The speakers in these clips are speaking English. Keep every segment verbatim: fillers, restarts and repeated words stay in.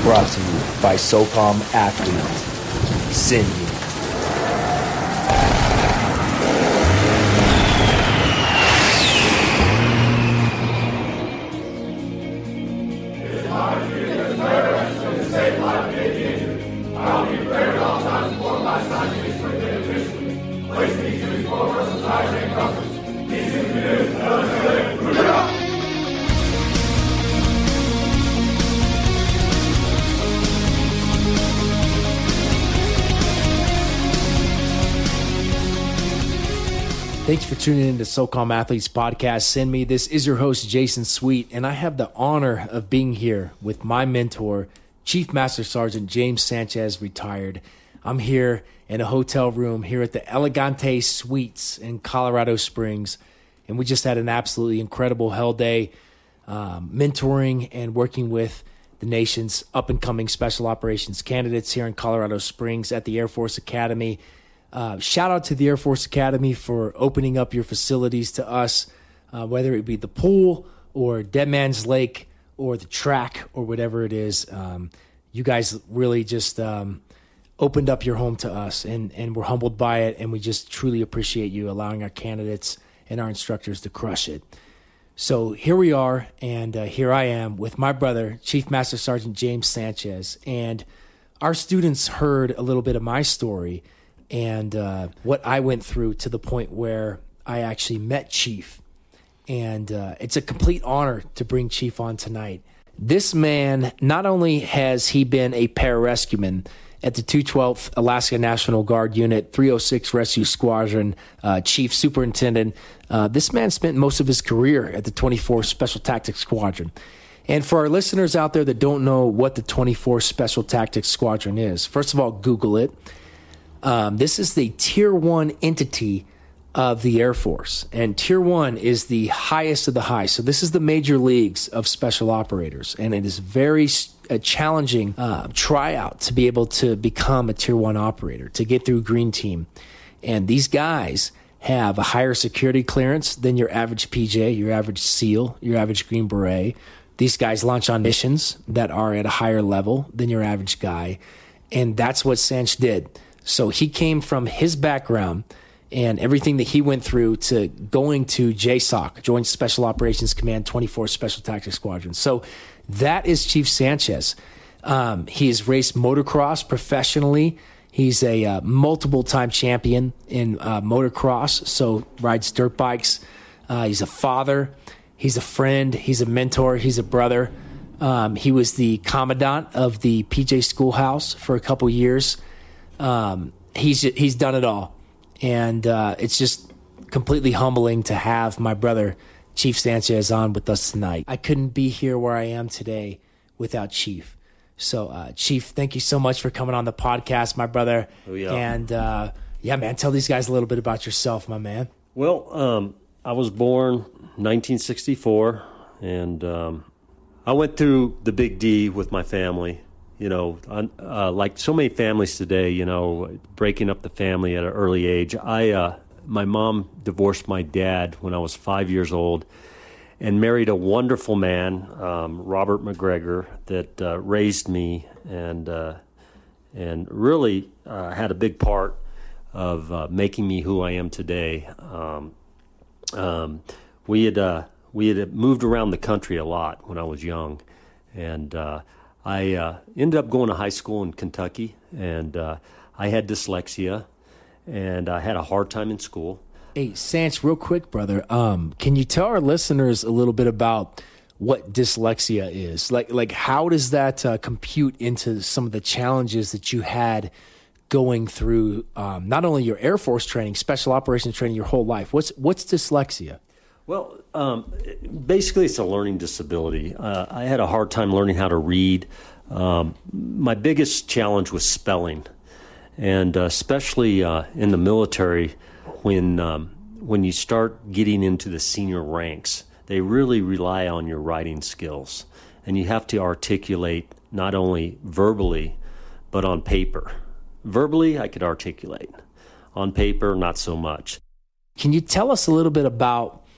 Brought to you by SOCOM Athlete, Cindy. Thanks for tuning in to SOCOM Athletes Podcast. Send me. This is your host, Jason Sweet, and I have the honor of being here with my mentor, Chief Master Sergeant James Sanchez, retired. I'm here in a hotel room here at the Elegante Suites in Colorado Springs, and we just had an absolutely incredible hell day um, mentoring and working with the nation's up-and-coming special operations candidates here in Colorado Springs at the Air Force Academy. Uh, shout out to the Air Force Academy for opening up your facilities to us, uh, whether it be the pool or Dead Man's Lake or the track or whatever it is. Um, you guys really just um, opened up your home to us, and, and we're humbled by it, and we just truly appreciate you allowing our candidates and our instructors to crush it. So here we are, and uh, here I am with my brother, Chief Master Sergeant James Sanchez, and our students heard a little bit of my story and uh, what I went through to the point where I actually met Chief. And uh, it's a complete honor to bring Chief on tonight. This man, not only has he been a pararescueman at the two twelfth Alaska National Guard Unit, three oh six Rescue Squadron, uh, Chief Superintendent, uh, this man spent most of his career at the twenty-fourth Special Tactics Squadron. And for our listeners out there that don't know what the twenty-fourth Special Tactics Squadron is, first of all, Google it. Um, this is the Tier one entity of the Air Force, and Tier one is the highest of the high. So this is the major leagues of special operators, and it is very a challenging uh, tryout to be able to become a Tier one operator, to get through Green Team. And these guys have a higher security clearance than your average P J, your average SEAL, your average Green Beret. These guys launch on missions that are at a higher level than your average guy, and that's what Sanch did. So he came from his background and everything that he went through to going to J SOC, Joint Special Operations Command, twenty-fourth Special Tactics Squadron. So that is Chief Sanchez. Um, he has raced motocross professionally. He's a uh, multiple-time champion in uh, motocross, so rides dirt bikes. Uh, he's a father. He's a friend. He's a mentor. He's a brother. Um, he was the commandant of the P J Schoolhouse for a couple years. Um, he's he's done it all, and uh, it's just completely humbling to have my brother, Chief Sanchez, on with us tonight. I couldn't be here where I am today without Chief. So, uh, Chief, thank you so much for coming on the podcast, my brother. Oh, yeah. And, uh, yeah, man, tell these guys a little bit about yourself, my man. Well, um, I was born nineteen sixty-four, and um, I went through the Big D with my family. You know, uh, like so many families today, you know, breaking up the family at an early age. I, uh, my mom divorced my dad when I was five years old and married a wonderful man, um, Robert McGregor, that uh, raised me and uh, and really uh, had a big part of uh, making me who I am today. Um, um, we had uh, we had moved around the country a lot when I was young, and uh, I uh, ended up going to high school in Kentucky, and uh, I had dyslexia, and I had a hard time in school. Hey, Sanch, real quick, brother, um, can you tell our listeners a little bit about what dyslexia is? Like, like how does that uh, compute into some of the challenges that you had going through um, not only your Air Force training, special operations training, your whole life? What's what's dyslexia? Well, um, basically, it's a learning disability. Uh, I had a hard time learning how to read. Um, my biggest challenge was spelling, and uh, especially uh, in the military, when um, when you start getting into the senior ranks, they really rely on your writing skills, and you have to articulate not only verbally, but on paper. Verbally, I could articulate. On paper, not so much. Can you tell us a little bit about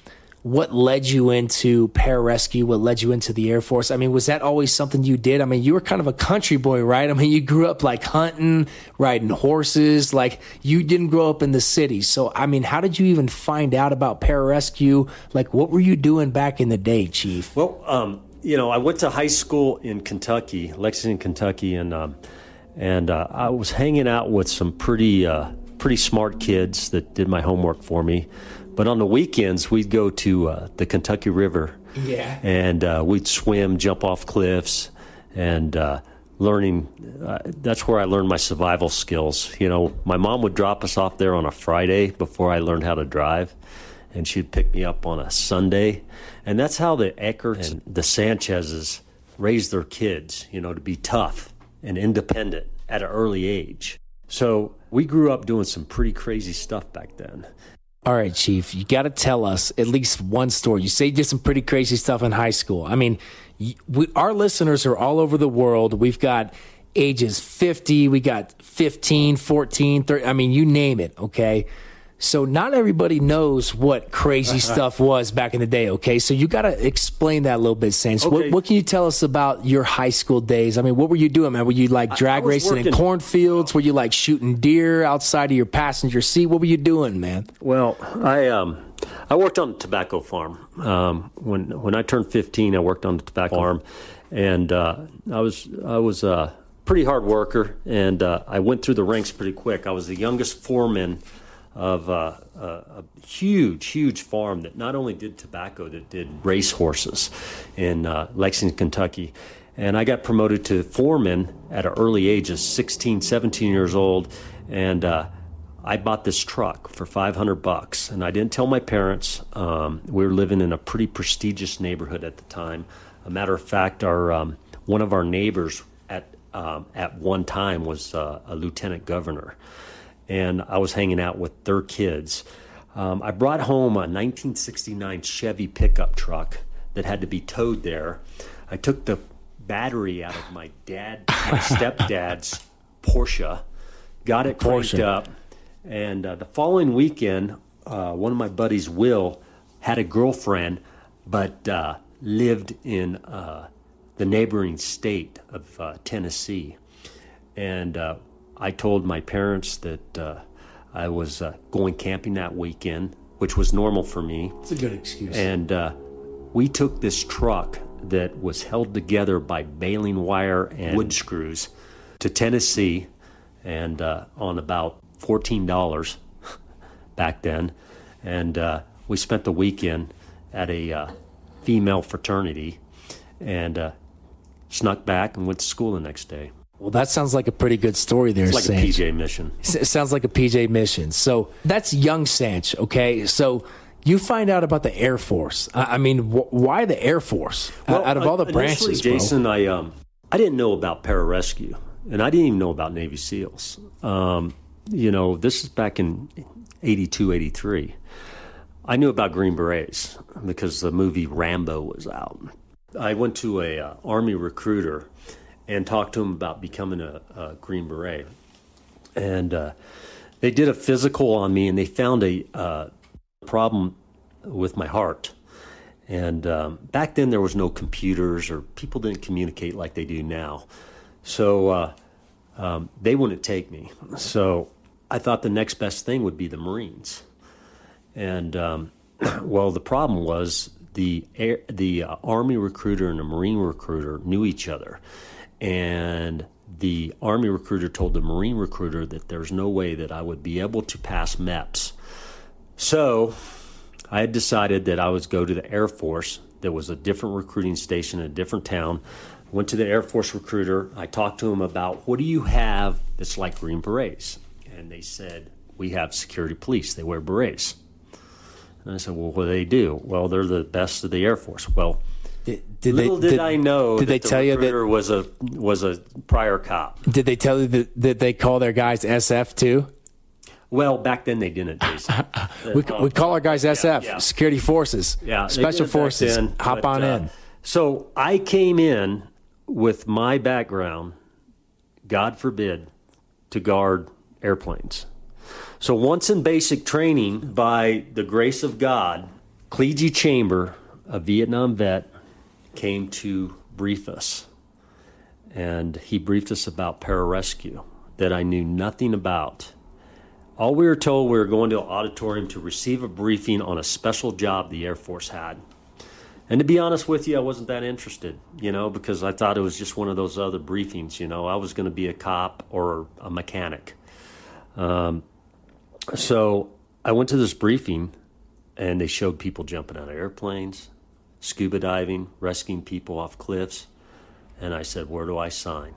what led you into pararescue, what led you into the Air Force? I mean, was that always something you did? I mean, you were kind of a country boy, right? I mean, you grew up like hunting, riding horses, like you didn't grow up in the city. So, I mean, how did you even find out about pararescue? Like, what were you doing back in the day, Chief? Well, um, you know, I went to high school in Kentucky, Lexington, Kentucky, and um, and uh, I was hanging out with some pretty uh, pretty smart kids that did my homework for me. But on the weekends, we'd go to uh, the Kentucky River, yeah, and uh, we'd swim, jump off cliffs, and uh, learning. Uh, that's where I learned my survival skills. You know, my mom would drop us off there on a Friday before I learned how to drive, and she'd pick me up on a Sunday, and that's how the Eckerts and the Sanchez's raised their kids. You know, to be tough and independent at an early age. So we grew up doing some pretty crazy stuff back then. All right, Chief, you got to tell us at least one story. You say you did some pretty crazy stuff in high school. I mean, we, our listeners are all over the world. We've got ages fifty, we got fifteen, fourteen, thirty. I mean, you name it, okay? So not everybody knows what crazy stuff was back in the day, okay? So you got to explain that a little bit, Sanch. Okay. What, what can you tell us about your high school days? I mean, what were you doing, man? Were you like drag racing working in cornfields? Were you like shooting deer outside of your passenger seat? What were you doing, man? Well, I um, I worked on a tobacco farm. Um, when when I turned fifteen, I worked on the tobacco farm, and uh, I was I was a pretty hard worker, and uh, I went through the ranks pretty quick. I was the youngest foreman of uh, a, a huge, huge farm that not only did tobacco, that did race horses in uh, Lexington, Kentucky. And I got promoted to foreman at an early age of sixteen, seventeen years old. And uh, I bought this truck for five hundred bucks. And I didn't tell my parents. Um, we were living in a pretty prestigious neighborhood at the time. A matter of fact, our um, one of our neighbors at, um, at one time was uh, a lieutenant governor. And I was hanging out with their kids. Um, I brought home a nineteen sixty-nine Chevy pickup truck that had to be towed there. I took the battery out of my dad, my stepdad's Porsche, got it cranked up, and uh, the following weekend, uh, one of my buddies, Will, had a girlfriend, but uh, lived in uh, the neighboring state of uh, Tennessee, and uh, I told my parents that uh, I was uh, going camping that weekend, which was normal for me. It's a good excuse. And uh, we took this truck that was held together by baling wire and wood screws to Tennessee, and uh, on about fourteen dollars back then. And uh, we spent the weekend at a uh, female fraternity, and uh, snuck back and went to school the next day. Well, that sounds like a pretty good story there, It's like Sanch. a P J mission. It sounds like a P J mission. So that's young Sanch, okay? So you find out about the Air Force. I mean, wh- why the Air Force? Well, out of all the branches, initially, Jason, I um, I didn't know about pararescue, and I didn't even know about Navy SEALs. Um, you know, this is back in eighty-two, eighty-three. I knew about Green Berets because the movie Rambo was out. I went to a uh, Army recruiter and talked to him about becoming a, a Green Beret. And uh, they did a physical on me, and they found a uh, problem with my heart. And um, back then there was no computers, or people didn't communicate like they do now. So uh, um, they wouldn't take me. So I thought the next best thing would be the Marines. And um, well, the problem was the air, the uh, Army recruiter and the Marine recruiter knew each other. And the Army recruiter told the Marine recruiter that there's no way that I would be able to pass M E P S. So I had decided that I would go to the Air Force. There was a different recruiting station in a different town. Went to the Air Force recruiter. I talked to him about, what do you have that's like Green Berets? And they said, we have security police. They wear berets. And I said, well, what do they do? Well, they're the best of the Air Force. Well, Did, did Little they, did, did I know did that they the tell you recruiter that, was a was a prior cop. Did they tell you that, that they call their guys S F too? Well, back then they didn't, Jason. we, we call our guys S F, yeah, yeah. Security Forces, Yeah, they Special did it back Forces. then, Hop but, on uh, in. So I came in with my background, God forbid, to guard airplanes. So once in basic training, by the grace of God, Clegy Chamber, a Vietnam vet, came to brief us. And he briefed us about pararescue that I knew nothing about. All we were told, we were going to an auditorium to receive a briefing on a special job the Air Force had. And to be honest with you, I wasn't that interested, you know, because I thought it was just one of those other briefings, you know. I was going to be a cop or a mechanic. Um, so I went to this briefing, and they showed people jumping out of airplanes, scuba diving, rescuing people off cliffs. And I said, where do I sign?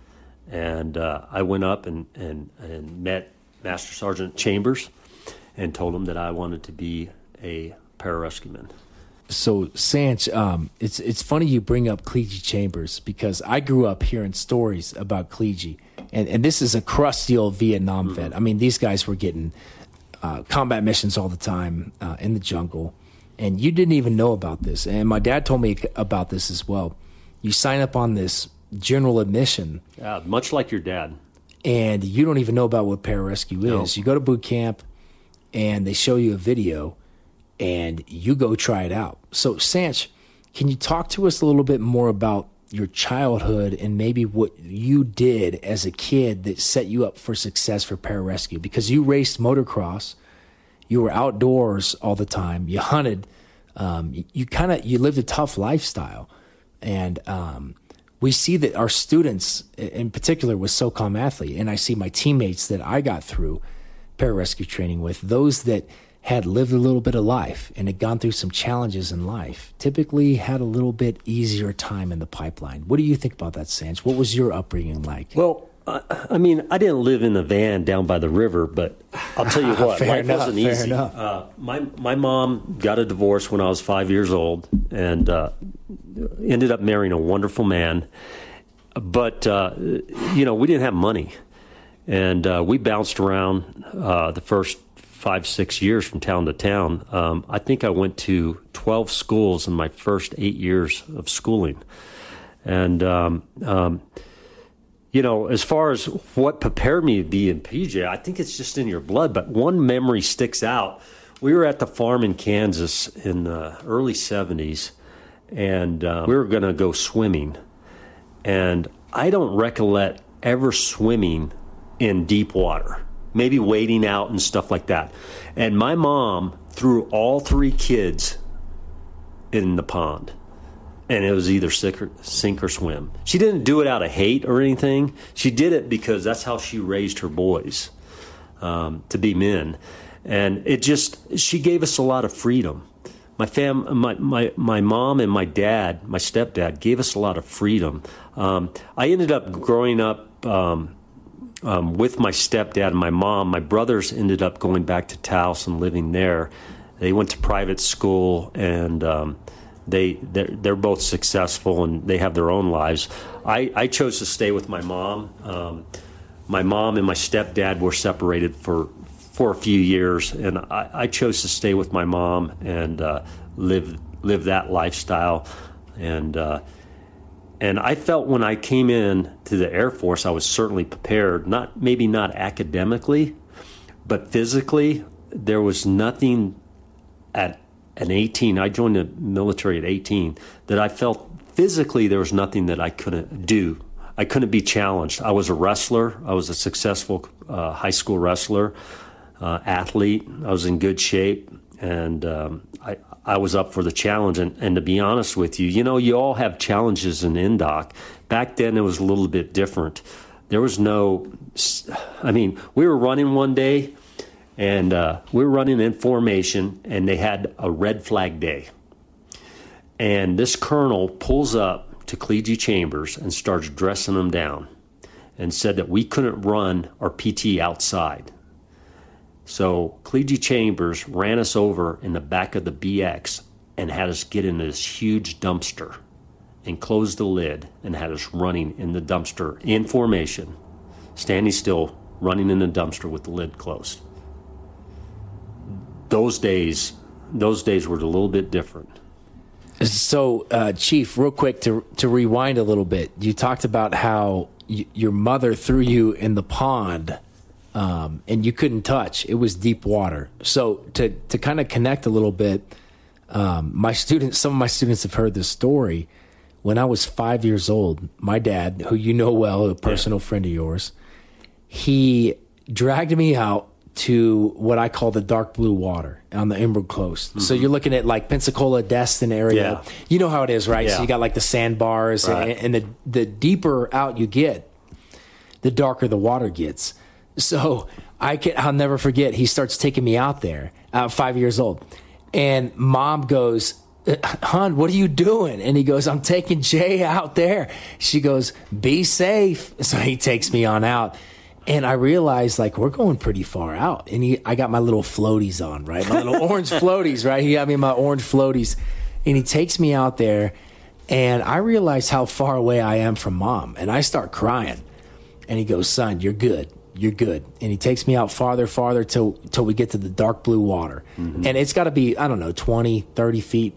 And uh, I went up and, and, and met Master Sergeant Chambers and told him that I wanted to be a pararescueman. So, Sanch, um, it's it's funny you bring up Clegy Chambers because I grew up hearing stories about Clegy. And, and this is a crusty old Vietnam mm-hmm. vet. I mean, these guys were getting uh, combat missions all the time uh, in the jungle. And you didn't even know about this. And my dad told me about this as well. You sign up on this general admission. Yeah, much like your dad. And you don't even know about what pararescue No. is. You go to boot camp, and they show you a video, and you go try it out. So, Sanch, can you talk to us a little bit more about your childhood and maybe what you did as a kid that set you up for success for pararescue? Because you raced motocross, you were outdoors all the time, you hunted, um, you, you kind of you lived a tough lifestyle. And um, we see that our students, in particular with SOCOM Athlete, and I see my teammates that I got through pararescue training with, those that had lived a little bit of life and had gone through some challenges in life, typically had a little bit easier time in the pipeline. What do you think about that, Sanch? What was your upbringing like? Well, I, I mean, I didn't live in a van down by the river, but I'll tell you what, life enough, wasn't fair easy. enough. Uh, my my mom got a divorce when I was five years old, and uh, ended up marrying a wonderful man. But uh, you know, we didn't have money, and uh, we bounced around uh, the first five six years from town to town. Um, I think I went to twelve schools in my first eight years of schooling, and um, um, you know, as far as what prepared me to be in P J, I think it's just in your blood. But one memory sticks out. We were at the farm in Kansas in the early seventies, and uh, we were going to go swimming. And I don't recollect ever swimming in deep water, maybe wading out and stuff like that. And my mom threw all three kids in the pond. And it was either sink or, sink or swim. She didn't do it out of hate or anything. She did it because that's how she raised her boys, um, to be men. And it just, she gave us a lot of freedom. My fam, my, my, my mom and my dad, my stepdad, gave us a lot of freedom. Um, I ended up growing up um, um, with my stepdad and my mom. My brothers ended up going back to Taos and living there. They went to private school, and um, they they're, they're both successful, and they have their own lives. I, I chose to stay with my mom. Um, my mom and my stepdad were separated for for a few years, and I, I chose to stay with my mom and uh, live live that lifestyle. And uh, and I felt when I came in to the Air Force, I was certainly prepared. Not maybe not academically, but physically. There was nothing at an eighteen. I joined the military at eighteen. That I felt physically there was nothing that I couldn't do. I couldn't be challenged. I was a wrestler. I was a successful uh, high school wrestler. Uh, athlete. I was in good shape, and um, I, I was up for the challenge. And, and to be honest with you, you know, you all have challenges in N D O C. Back then, it was a little bit different. There was no, I mean, we were running one day, and uh, we were running in formation, and they had a red flag day. And this colonel pulls up to Clegy Chambers and starts dressing them down and said that we couldn't run our P T outside. So Clegy Chambers ran us over in the back of the B X and had us get in this huge dumpster and closed the lid and had us running in the dumpster in formation, standing still, running in the dumpster with the lid closed. Those days, those days were a little bit different. So, uh, Chief, real quick to to rewind a little bit, you talked about how y- your mother threw you in the pond. Um, and you couldn't touch. It was deep water. So to to kind of connect a little bit, Um, my students, some of my students have heard this story. When I was five years old, my dad, who you know well, a personal yeah. friend of yours, he dragged me out to what I call the dark blue water on the Emerald Coast. Mm-hmm. So you're looking at like Pensacola, Destin area. Yeah. You know how it is, right? Yeah. So you got like the sandbars, right. and, and the the deeper out you get, the darker the water gets. So I can, I'll never forget. He starts taking me out there at five years old, and Mom goes, "Hon, what are you doing?" And he goes, "I'm taking Jay out there." She goes, "Be safe." So he takes me on out. And I realized, like, we're going pretty far out. And he, I got my little floaties on, right? My little orange floaties, right? He got me my orange floaties. And he takes me out there. And I realize how far away I am from Mom. And I start crying. And he goes, "Son, you're good. You're good." And he takes me out farther, farther till, till we get to the dark blue water. Mm-hmm. And it's got to be, I don't know, twenty, thirty feet.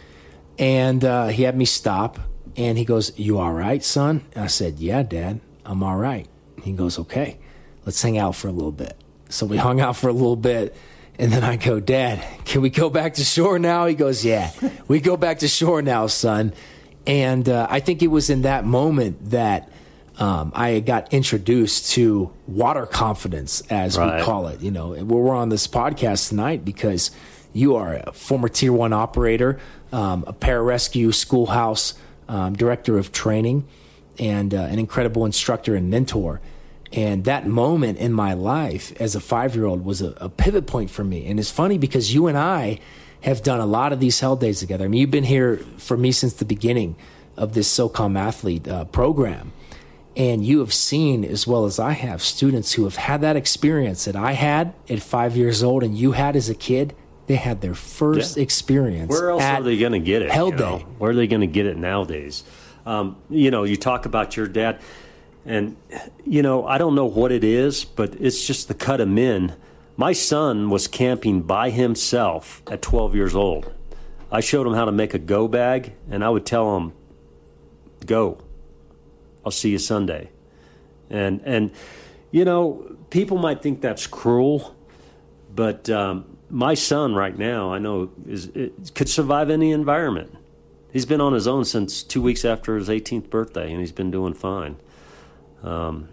And uh, he had me stop. And he goes, "You all right, son?" And I said, "Yeah, Dad, I'm all right." He goes, "Okay, let's hang out for a little bit." So we hung out for a little bit. And then I go, "Dad, can we go back to shore now?" He goes, "Yeah, we go back to shore now, son." And uh, I think it was in that moment that um, I got introduced to water confidence, as right. we call it. You know, we're on this podcast tonight because you are a former Tier One operator, um, a pararescue schoolhouse um, director of training, and uh, an incredible instructor and mentor. And that moment in my life as a five-year-old was a, a pivot point for me. And it's funny because you and I have done a lot of these Hell Days together. I mean, you've been here for me since the beginning of this SoCom Athlete uh, program. And you have seen, as well as I have, students who have had that experience that I had at five years old and you had as a kid. They had their first yeah. experience. Where else are they going to get it? Hell Day. Know? Where are they going to get it nowadays? Um, you know, you talk about your dad. And, you know, I don't know what it is, but it's just the cut of men. My son was camping by himself at twelve years old. I showed him how to make a go bag, and I would tell him, "Go. I'll see you Sunday." And, and you know, people might think that's cruel, but um, my son right now, I know, is it, could survive any environment. He's been on his own since two weeks after his eighteenth birthday, and he's been doing fine. Um,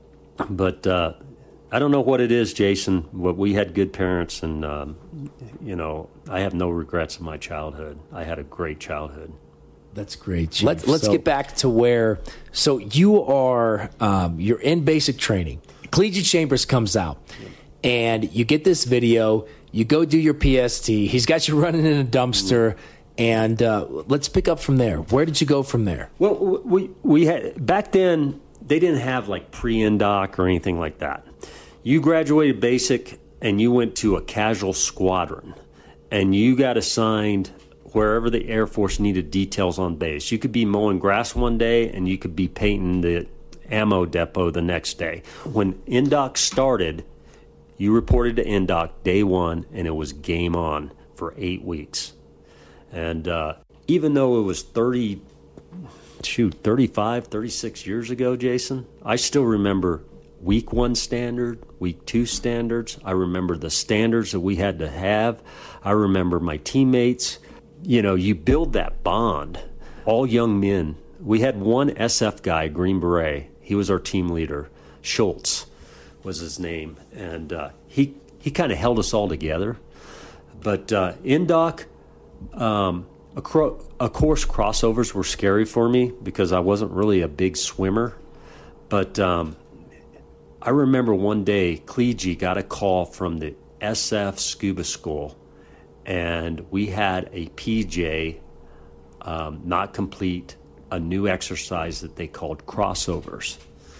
but uh, I don't know what it is, Jason. But we had good parents, and um, you know, I have no regrets in my childhood. I had a great childhood. That's great, Chief. Let's let's so, get back to where. So you are um, you're in basic training. Collegiate Chambers comes out, and you get this video. You go do your P S T. He's got you running in a dumpster. And uh, let's pick up from there. Where did you go from there? Well, we we had back then. They didn't have like pre-N D O C or anything like that. You graduated basic and you went to a casual squadron and you got assigned wherever the Air Force needed details on base. You could be mowing grass one day and you could be painting the ammo depot the next day. When N D O C started, you reported to N D O C day one and it was game on for eight weeks. And uh, even though it was thirty shoot, thirty-five, thirty-six years ago, Jason, I still remember week one standard, week two standards. I remember the standards that we had to have. I remember my teammates. You know, you build that bond. All young men. We had one S F guy, Green Beret. He was our team leader. Schultz was his name. And uh, he, he kind of held us all together. But uh, N D O C, um, Of course, crossovers were scary for me because I wasn't really a big swimmer. But um, I remember one day, Clegy got a call from the S F Scuba School, and we had a P J um, not complete a new exercise that they called crossovers.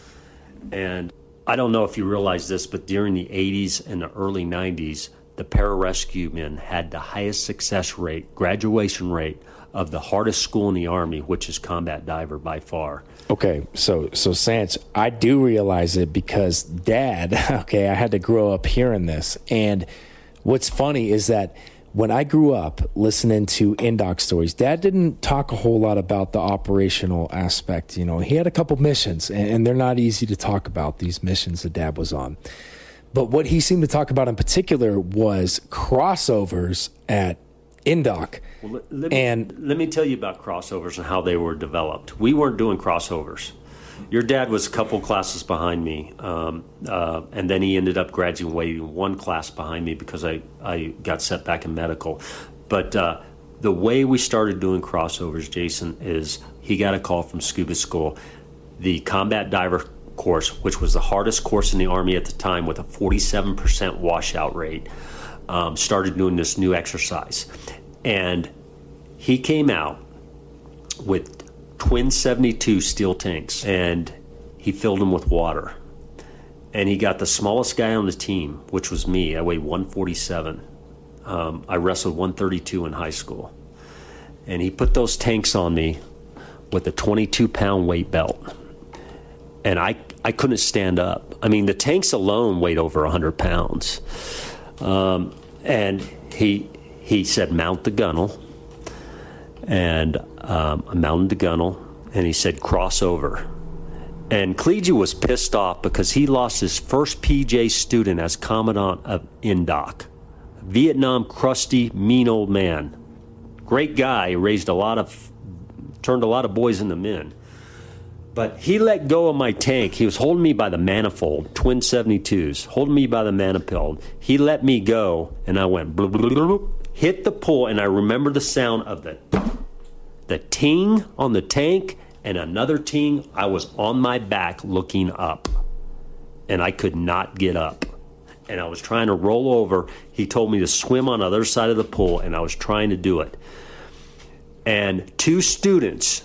And I don't know if you realize this, but during the eighties and the early nineties, the pararescue men had the highest success rate, graduation rate of the hardest school in the Army, which is combat diver by far. Okay, so so Sanch, I do realize it because Dad, okay, I had to grow up hearing this. And what's funny is that when I grew up listening to N D O C stories, Dad didn't talk a whole lot about the operational aspect. You know, he had a couple missions, and, and they're not easy to talk about, these missions that Dad was on. But what he seemed to talk about in particular was crossovers at Indoc. Well, let, let, me, and let me tell you about crossovers and how they were developed. We weren't doing crossovers. Your dad was a couple classes behind me, um, uh, and then he ended up graduating one class behind me because I, I got set back in medical. But uh, the way we started doing crossovers, Jason, is he got a call from scuba school. The combat diver course, which was the hardest course in the Army at the time with a forty-seven percent washout rate, um, started doing this new exercise. And he came out with twin seventy-two steel tanks, and he filled them with water. And he got the smallest guy on the team, which was me. I weighed one forty-seven. Um, I wrestled one thirty-two in high school. And he put those tanks on me with a twenty-two pound weight belt. And I, I couldn't stand up. I mean, the tanks alone weighed over one hundred pounds. Um, and he he said, mount the gunnel. And um, I mounted the gunnel, and he said, cross over. And Clegy was pissed off because he lost his first P J student as commandant of Indoc. Vietnam, crusty, mean old man. Great guy, raised a lot of, turned a lot of boys into men. But he let go of my tank. He was holding me by the manifold, twin seventy-twos, holding me by the manifold. He let me go, and I went, bloop, bloop, bloop, hit the pull, and I remember the sound of the, the ting on the tank, and another ting. I was on my back looking up, and I could not get up. And I was trying to roll over. He told me to swim on the other side of the pool, and I was trying to do it. And two students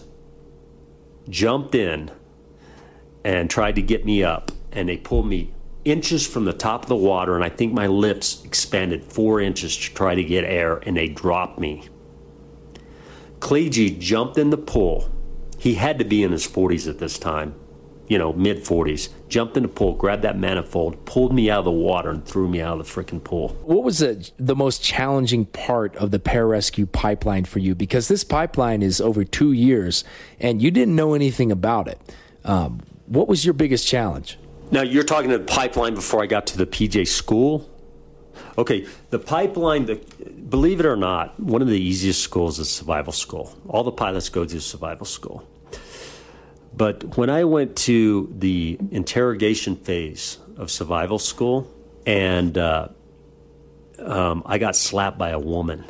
jumped in and tried to get me up, and they pulled me inches from the top of the water, and I think my lips expanded four inches to try to get air, and they dropped me. Clegy jumped in the pool. He had to be in his forties at this time, you know, mid-forties. Jumped in the pool, grabbed that manifold, pulled me out of the water, and threw me out of the freaking pool. What was the, the most challenging part of the pararescue pipeline for you? Because this pipeline is over two years, and you didn't know anything about it. Um, what was your biggest challenge? Now, you're talking to the pipeline before I got to the P J school? Okay, the pipeline, the, believe it or not, one of the easiest schools is survival school. All the pilots go to survival school. But when I went to the interrogation phase of survival school, and uh, um, I got slapped by a woman,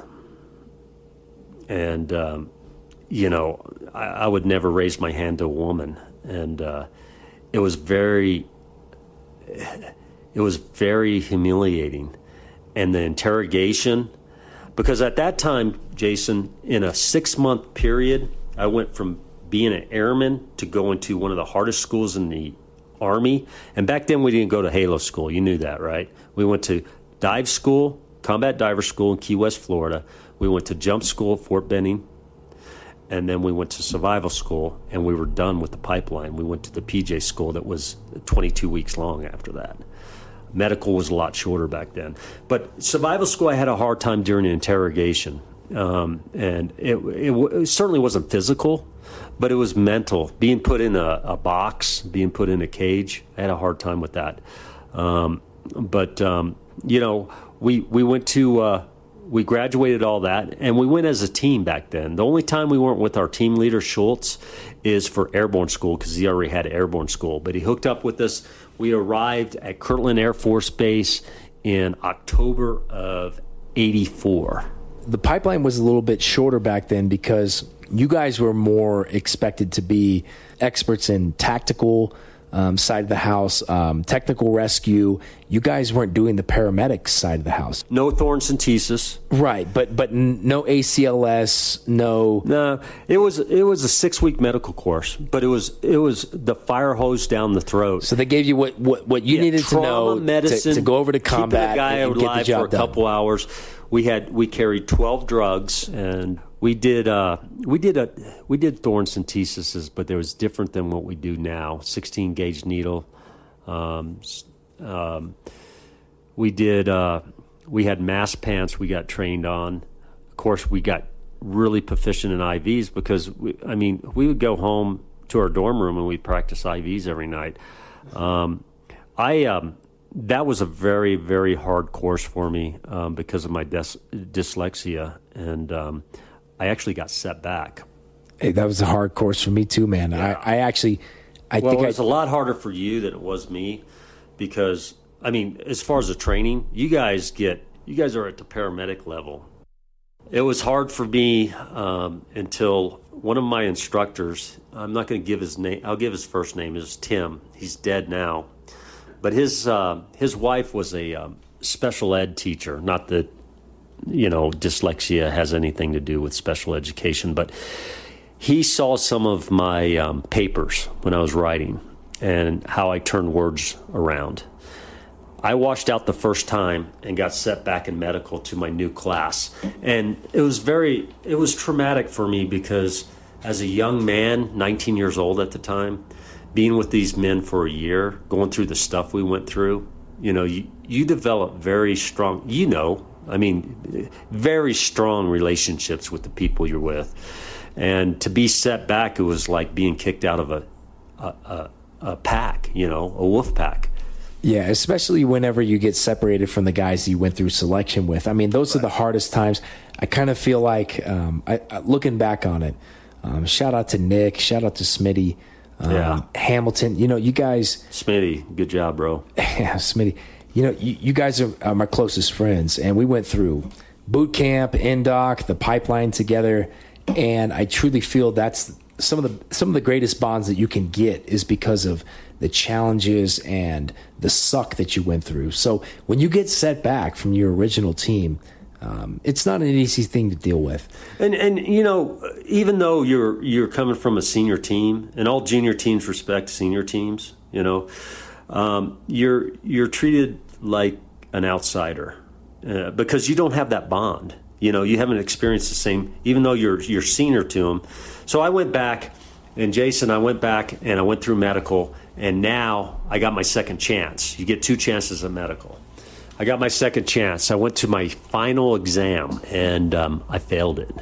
and, um, you know, I, I would never raise my hand to a woman, and uh, it was very, it was very humiliating. And the interrogation, because at that time, Jason, in a six-month period, I went from being an airman to going to one of the hardest schools in the Army. And back then we didn't go to Halo School. You knew that, right? We went to dive school, combat diver school in Key West, Florida. We went to jump school at Fort Benning. And then we went to survival school, and we were done with the pipeline. We went to the P J school that was twenty-two weeks long after that. Medical was a lot shorter back then. But survival school, I had a hard time during the interrogation. Um, and it, it, it certainly wasn't physical, but it was mental. Being put in a, a box, being put in a cage, I had a hard time with that. Um, but, um, you know, we, we went to, uh, we graduated all that, and we went as a team back then. The only time we weren't with our team leader, Schultz, is for airborne school, because he already had airborne school. But he hooked up with us. We arrived at Kirtland Air Force Base in October of eighty-four. The pipeline was a little bit shorter back then because you guys were more expected to be experts in tactical um, side of the house, um, technical rescue. You guys weren't doing the paramedics side of the house. No thoracentesis. Right, but but n- no A C L S, no. No, it was it was a six week medical course, but it was it was the fire hose down the throat. So they gave you what what, what you yeah, needed to know medicine, to, to go over to combat keep a guy and, and get alive the job for a done. couple hours. We had we carried twelve drugs, and we did uh, we did a we did thoracentesis, but there was different than what we do now. Sixteen gauge needle. Um, um, we did. Uh, we had mask pants. We got trained on. Of course, we got really proficient in I Vs because we, I mean we would go home to our dorm room and we'd practice I Vs every night. Um, I um, that was a very, very hard course for me um, because of my dys- dyslexia. And um, I actually got set back. Hey, that was a hard course for me too, man. Yeah. I, I actually, I well, think it was I, a lot harder for you than it was me because, I mean, as far as the training, you guys get, you guys are at the paramedic level. It was hard for me um, until one of my instructors, I'm not going to give his name, I'll give his first name, is Tim. He's dead now. But his uh, his wife was a um, special ed teacher. Not that, you know, dyslexia has anything to do with special education, but he saw some of my um, papers when I was writing and how I turned words around. I washed out the first time and got set back in medical to my new class. And it was very, it was traumatic for me because as a young man, nineteen years old at the time, being with these men for a year, going through the stuff we went through, you know, you, you develop very strong, you know, I mean, very strong relationships with the people you're with. And to be set back, it was like being kicked out of a, a, a, a pack, you know, a wolf pack. Yeah, especially whenever you get separated from the guys you went through selection with. I mean, those right. are the hardest times. I kind of feel like, um, I, I, looking back on it, um, shout out to Nick, shout out to Smitty, um, yeah. Hamilton. You know, you guys. Smitty, good job, bro. Yeah, Smitty. You know, you, you guys are, are my closest friends, and we went through boot camp, N D O C, the pipeline together, and I truly feel that's some of the some of the greatest bonds that you can get is because of the challenges and the suck that you went through. So when you get set back from your original team, um, it's not an easy thing to deal with. And and you know, even though you're you're coming from a senior team, and all junior teams respect senior teams, you know, um, you're you're treated like an outsider uh, because you don't have that bond. You know, you haven't experienced the same, even though you're you're senior to them. So I went back, and Jason, I went back and I went through medical, and now I got my second chance. You get two chances at medical. I got my second chance. I went to my final exam, and um, I failed it.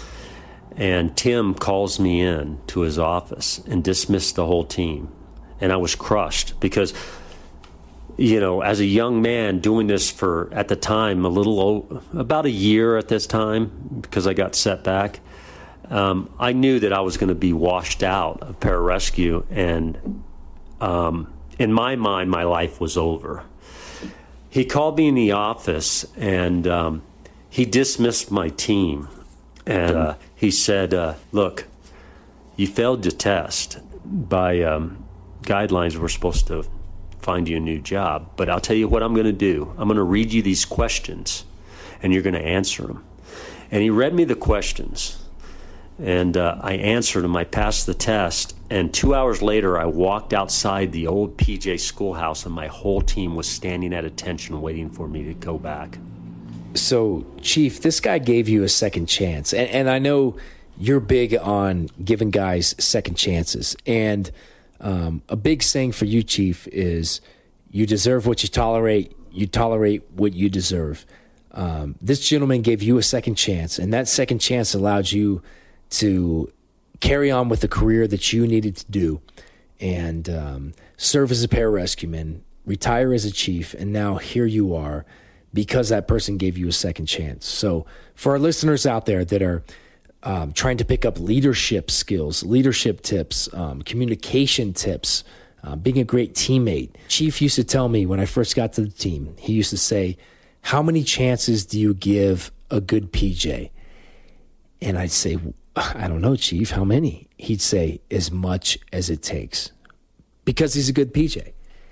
And Tim calls me in to his office and dismissed the whole team. And I was crushed because, you know, as a young man doing this for, at the time, a little, about a year at this time, because I got set back, um, I knew that I was going to be washed out of pararescue. And um, in my mind, my life was over. He called me in the office, and um, he dismissed my team. And uh, he said, uh, look, you failed your test. By um, guidelines, we're supposed to find you a new job. But I'll tell you what I'm going to do. I'm going to read you these questions, and you're going to answer them. And he read me the questions, and uh, I answered them. I passed the test. And two hours later, I walked outside the old P J schoolhouse, and my whole team was standing at attention waiting for me to go back. So, Chief, this guy gave you a second chance. And, and I know you're big on giving guys second chances. And um, a big saying for you, Chief, is you deserve what you tolerate. You tolerate what you deserve. Um, this gentleman gave you a second chance, and that second chance allowed you to carry on with the career that you needed to do and um, serve as a pararescueman, retire as a chief, and now here you are because that person gave you a second chance. So for our listeners out there that are um, trying to pick up leadership skills, leadership tips, um, communication tips, uh, being a great teammate, Chief used to tell me when I first got to the team, he used to say, how many chances do you give a good P J? And I'd say, I don't know, Chief, how many? He'd say, as much as it takes, because he's a good P J.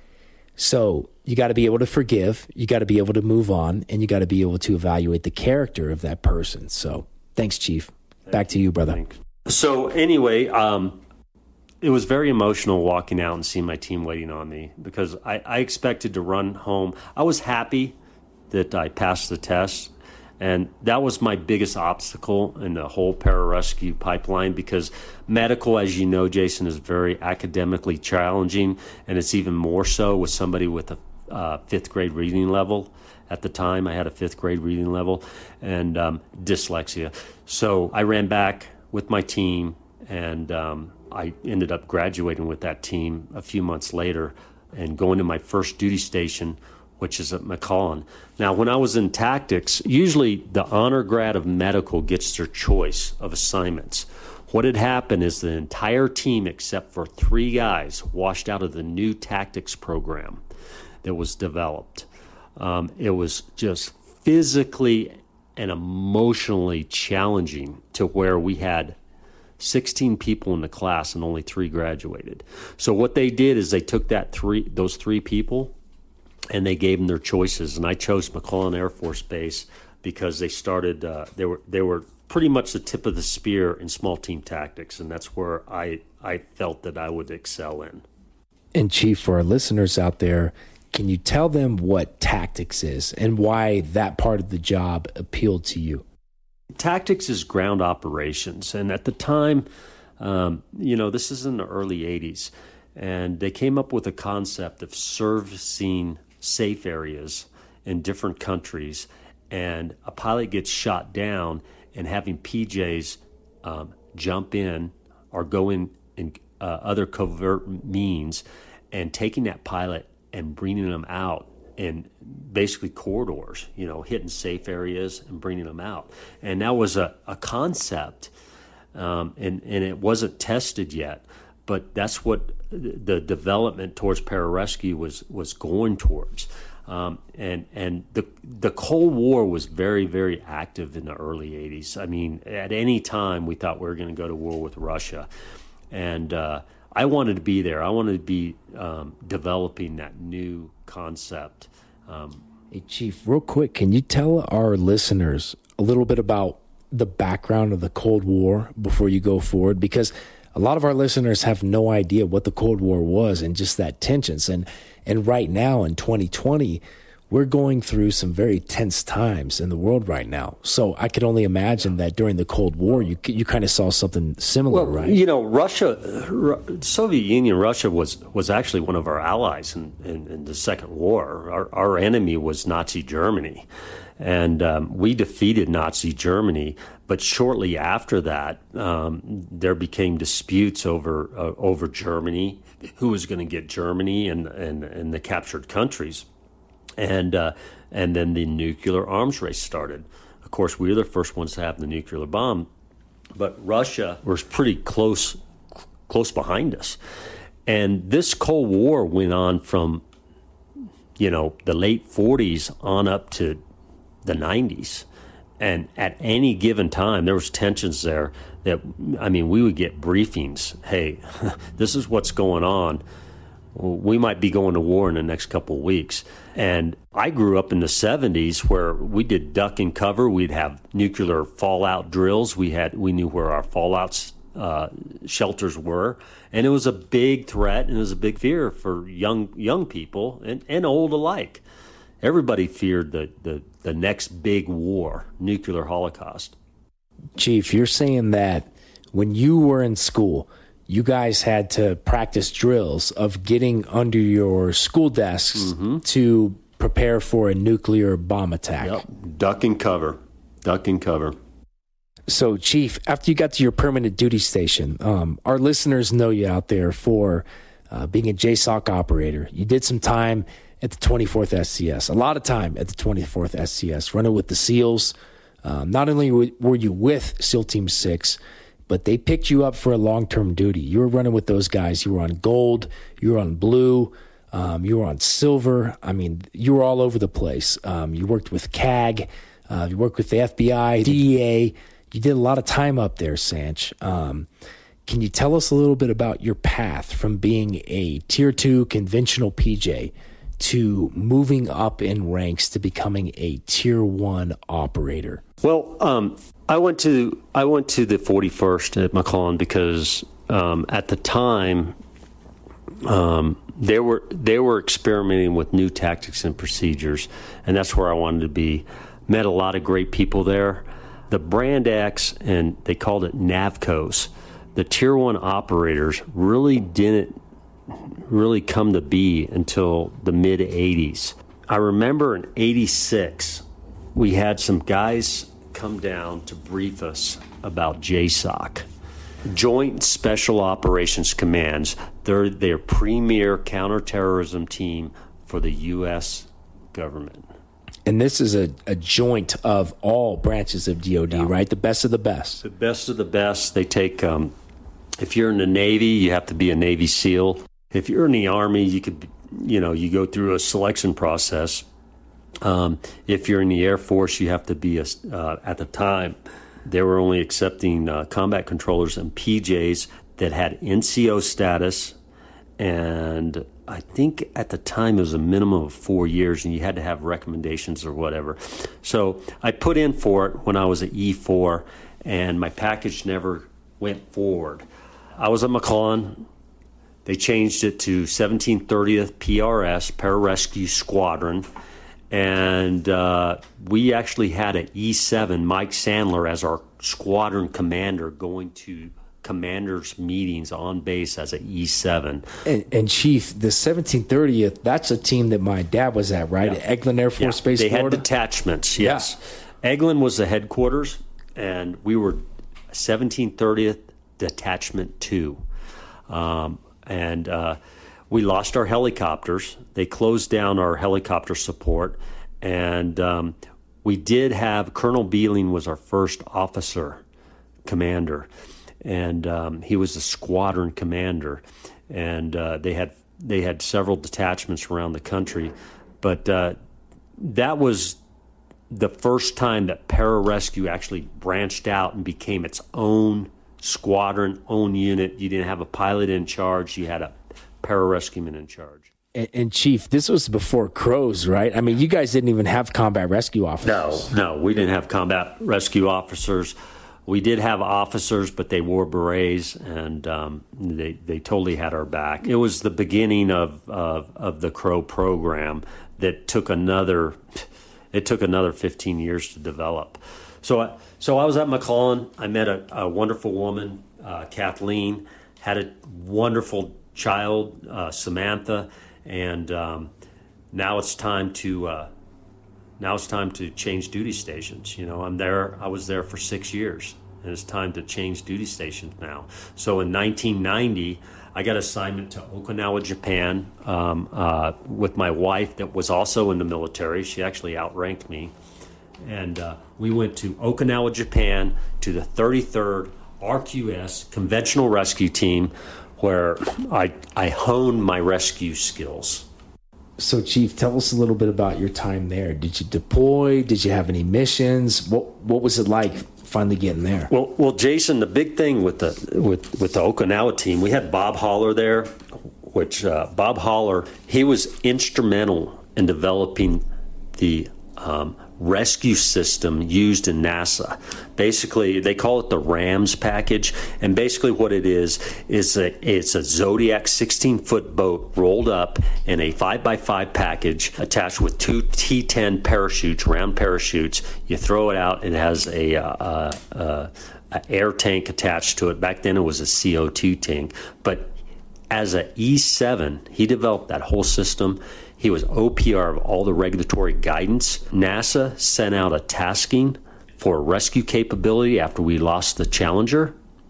So you got to be able to forgive, you got to be able to move on, and you got to be able to evaluate the character of that person. So thanks, Chief. Back to you, brother. Thanks. So anyway, um, it was very emotional walking out and seeing my team waiting on me because I, I expected to run home. I was happy that I passed the test. And that was my biggest obstacle in the whole pararescue pipeline because medical, as you know, Jason, is very academically challenging, and it's even more so with somebody with a uh, fifth grade reading level. At the time, I had a fifth grade reading level and um, dyslexia. So I ran back with my team, and um, I ended up graduating with that team a few months later. and going to my first duty station, which is at McClellan. Now, when I was in tactics, usually the honor grad of medical gets their choice of assignments. What had happened is the entire team, except for three guys, washed out of the new tactics program that was developed. Um, it was just physically and emotionally challenging to where we had sixteen people in the class and only three graduated. So what they did is they took that three, those three people and they gave them their choices. And I chose McClellan Air Force Base because they started, uh, they were they were pretty much the tip of the spear in small team tactics, and that's where I, I felt that I would excel in. And Chief, for our listeners out there, can you tell them what tactics is and why that part of the job appealed to you? Tactics is ground operations, and at the time, um, you know, this is in the early eighties, and they came up with a concept of servicing safe areas in different countries, and a pilot gets shot down, and having P Js um, jump in or go in, in uh, other covert means and taking that pilot and bringing them out in basically corridors, you know, hitting safe areas and bringing them out. And that was a, a concept, um, and, and it wasn't tested yet, but that's what the development towards pararescue was, was going towards. Um, and and the the Cold War was very, very active in the early eighties. I mean, at any time we thought we were going to go to war with Russia. And uh, I wanted to be there. I wanted to be um, developing that new concept. Um, hey, Chief, real quick, can you tell our listeners a little bit about the background of the Cold War before you go forward? Because a lot of our listeners have no idea what the Cold War was and just that tensions. And and right now in twenty twenty, we're going through some very tense times in the world right now. So I could only imagine that during the Cold War, you you kind of saw something similar, well, right? You know, Russia, Soviet Union, Russia was, was actually one of our allies in, in, in the Second War. Our, our enemy was Nazi Germany. And um, we defeated Nazi Germany, but shortly after that, um, there became disputes over uh, over Germany, who was going to get Germany and, and, and the captured countries. And uh, and then the nuclear arms race started. Of course, we were the first ones to have the nuclear bomb, but Russia was pretty close close behind us. And this Cold War went on from, you know, the late forties on up to the nineties. And at any given time, there was tensions there that, I mean, we would get briefings. Hey, this is what's going on. We might be going to war in the next couple of weeks. And I grew up in the seventies where we did duck and cover. We'd have nuclear fallout drills. We had we knew where our fallout uh, shelters were. And it was a big threat and it was a big fear for young young people and, and old alike. Everybody feared the, the, the next big war, nuclear holocaust. Chief, you're saying that when you were in school, you guys had to practice drills of getting under your school desks mm-hmm. to prepare for a nuclear bomb attack. Yep. Duck and cover. Duck and cover. So, Chief, after you got to your permanent duty station, um, our listeners know you out there for uh, being a J SOC operator. You did some time at the twenty-fourth S C S, a lot of time at the twenty-fourth S C S, running with the SEALs. Um, not only were you with SEAL Team six, but they picked you up for a long-term duty. You were running with those guys. You were on gold. You were on blue. Um, you were on silver. I mean, you were all over the place. Um, you worked with C A G. Uh, you worked with the F B I, D E A. You did a lot of time up there, Sanch. Um, can you tell us a little bit about your path from being a Tier two conventional P J to moving up in ranks to becoming a Tier one operator? Well, um, I went to I went to the forty-first at McClellan because um, at the time um, they were they were experimenting with new tactics and procedures, and that's where I wanted to be. Met a lot of great people there. The Brand X, and they called it NAVCOs, the Tier one operators really didn't really come to be until the mid eighties. I remember in eighty-six, we had some guys come down to brief us about J SOC, Joint Special Operations Commands. They're their premier counterterrorism team for the U S government. And this is a, a joint of all branches of D O D, yeah. right? The best of the best. The best of the best. They take, um, if you're in the Navy, you have to be a Navy SEAL. If you're in the Army, you could, you know, you go through a selection process. Um, if you're in the Air Force, you have to be, a, uh, at the time, they were only accepting uh, combat controllers and P Js that had N C O status, and I think at the time it was a minimum of four years, and you had to have recommendations or whatever. So I put in for it when I was at E four, and my package never went forward. I was at McClellan. They changed it to seventeen thirtieth P R S, Pararescue Squadron, and uh, we actually had an E seven, Mike Sandler, as our squadron commander going to commanders meetings on base as an E seven. And, and Chief, the seventeen thirtieth, that's a team that my dad was at, right? Yeah. At Eglin Air Force yeah. Base, they Florida? Had detachments, yes. Yeah. Eglin was the headquarters, and we were seventeen thirtieth Detachment two. Um, and uh, we lost our helicopters. They closed down our helicopter support, and um, we did have, Colonel Beeling was our first officer commander, and um, he was the squadron commander, and uh, they had they had several detachments around the country, but uh, that was the first time that pararescue actually branched out and became its own squadron, own unit. You didn't have a pilot in charge; you had a pararescueman in charge. And, and Chief, this was before Crows, right? I mean, you guys didn't even have combat rescue officers. No, no, we didn't have combat rescue officers. We did have officers, but they wore berets, and um, they they totally had our back. It was the beginning of, of of the Crow program that took another it took another fifteen years to develop. So I, so I was at McClellan. I met a, a wonderful woman, uh, Kathleen, had a wonderful child, uh, Samantha, and um, now it's time to. Uh, Now it's time to change duty stations. You know, I'm there. I was there for six years, and it's time to change duty stations now. So in nineteen ninety, I got assignment to Okinawa, Japan, um, uh, with my wife that was also in the military. She actually outranked me, and uh, we went to Okinawa, Japan, to the thirty-third R Q S Conventional Rescue Team, where I I honed my rescue skills. So, Chief, tell us a little bit about your time there. Did you deploy? Did you have any missions? What What was it like finally getting there? Well, well, Jason, the big thing with the with, with the Okinawa team, we had Bob Holler there, which uh, Bob Holler, he was instrumental in developing the um, rescue system used in NASA. Basically, they call it the RAMS package, and basically what it is is a, it's a Zodiac sixteen-foot boat rolled up in a five by five package attached with two T ten parachutes, round parachutes. You throw it out, it has a, uh, uh, a air tank attached to it. Back then it was a C O two tank, but as an E seven, he developed that whole system. He was O P R of all the regulatory guidance. NASA sent out a tasking for rescue capability after we lost the Challenger,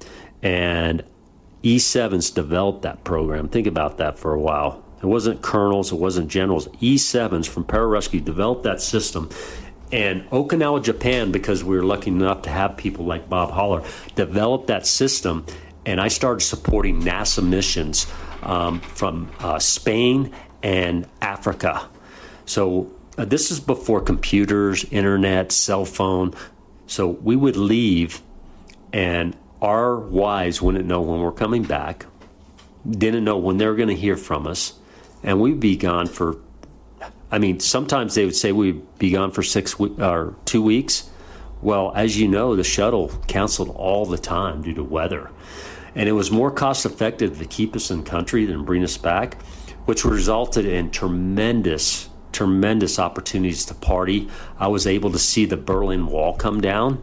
and E sevens developed that program. Think about that for a while. It wasn't colonels, it wasn't generals. E sevens from pararescue developed that system. And Okinawa, Japan, because we were lucky enough to have people like Bob Holler, developed that system, and I started supporting NASA missions um, from uh, Spain and Africa. So uh, this is before computers, internet, cell phone. So we would leave, and our wives wouldn't know when we're coming back, didn't know when they were going to hear from us, and we'd be gone for, I mean, sometimes they would say we'd be gone for six weeks or two weeks. Well, as you know, the shuttle canceled all the time due to weather, and it was more cost effective to keep us in country than bring us back, which resulted in tremendous, tremendous opportunities to party. I was able to see the Berlin Wall come down.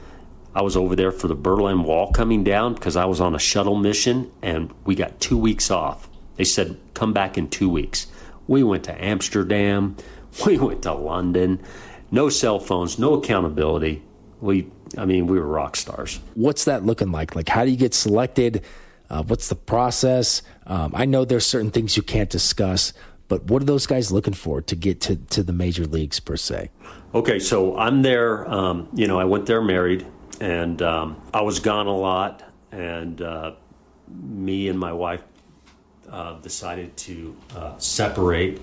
I was over there for the Berlin Wall coming down because I was on a shuttle mission, and we got two weeks off. They said, come back in two weeks. We went to Amsterdam. We went to London. No cell phones, no accountability. We, I mean, we were rock stars. What's that looking like? Like, how do you get selected? Uh, what's the process? Um, I know there's certain things you can't discuss, but what are those guys looking for to get to, to the major leagues per se? Okay, so I'm there, um, you know, I went there married, and um, I was gone a lot, and uh, me and my wife uh, decided to uh, separate.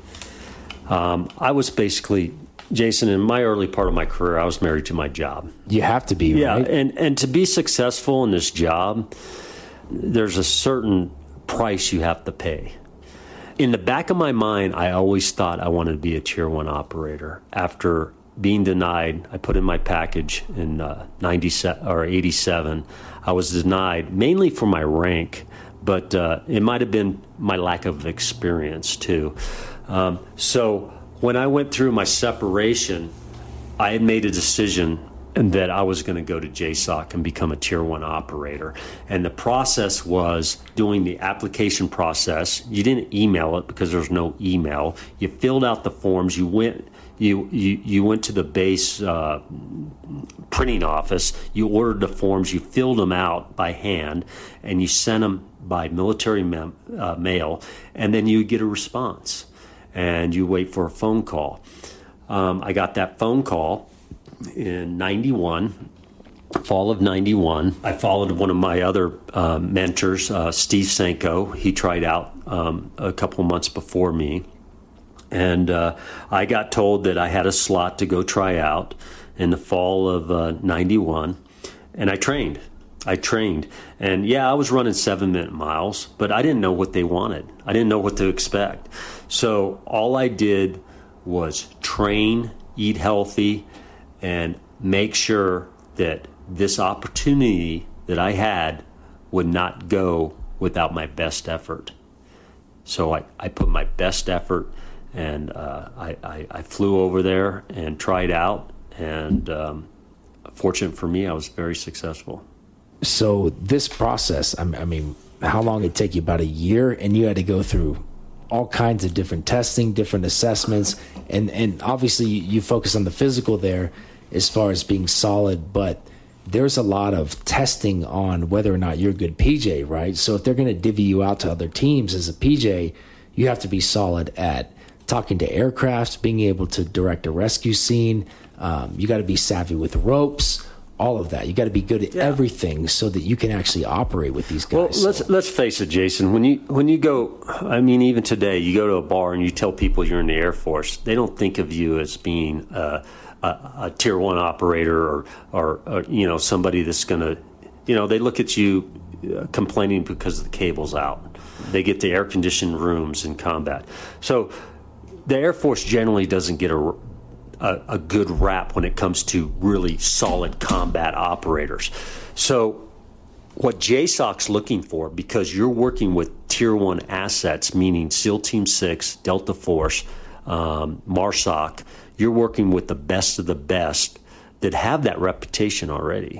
Um, I was basically, Jason, in my early part of my career, I was married to my job. You have to be, yeah, right? and, and to be successful in this job, there's a certain price you have to pay. In the back of my mind, I always thought I wanted to be a tier one operator. After being denied, I put in my package in uh, ninety-seven or eighty-seven. I was denied mainly for my rank, but uh, it might have been my lack of experience too. Um, so when I went through my separation, I had made a decision that I was going to go to J S O C and become a tier one operator. And the process was doing the application process. You didn't email it because there's no email. You filled out the forms. You went you you, you went to the base uh, printing office. You ordered the forms. You filled them out by hand, and you sent them by military mem- uh, mail. And then you get a response, and you wait for a phone call. Um, I got that phone call in ninety-one, fall of ninety-one. I followed one of my other uh, mentors, uh, Steve Senko. He tried out um, a couple months before me. And uh, I got told that I had a slot to go try out in the fall of uh, ninety-one. And I trained. I trained. And yeah, I was running seven minute miles, but I didn't know what they wanted. I didn't know what to expect. So all I did was train, eat healthy, and make sure that this opportunity that I had would not go without my best effort. So I, I put my best effort, and uh, I, I, I flew over there and tried out, and um, fortunate for me, I was very successful. So this process, I mean, how long did it take you? About a year, and you had to go through all kinds of different testing, different assessments, and, and obviously you focus on the physical there as far as being solid, but there's a lot of testing on whether or not you're a good P J, right? So if they're going to divvy you out to other teams as a P J, you have to be solid at talking to aircrafts, being able to direct a rescue scene. Um, you got to be savvy with ropes, all of that. You got to be good at yeah. everything so that you can actually operate with these guys. Well, let's let's face it, Jason. When you when you go, I mean, even today, you go to a bar and you tell people you're in the Air Force. They don't think of you as being uh, a, a tier one operator or, or or you know somebody that's going to, you know, they look at you uh, complaining because the cable's out. They get the air conditioned rooms in combat. So the Air Force generally doesn't get a A, a good rap when it comes to really solid combat operators. So what J S O C's looking for, because you're working with tier one assets, meaning SEAL Team six, Delta Force, um, MARSOC, you're working with the best of the best that have that reputation already.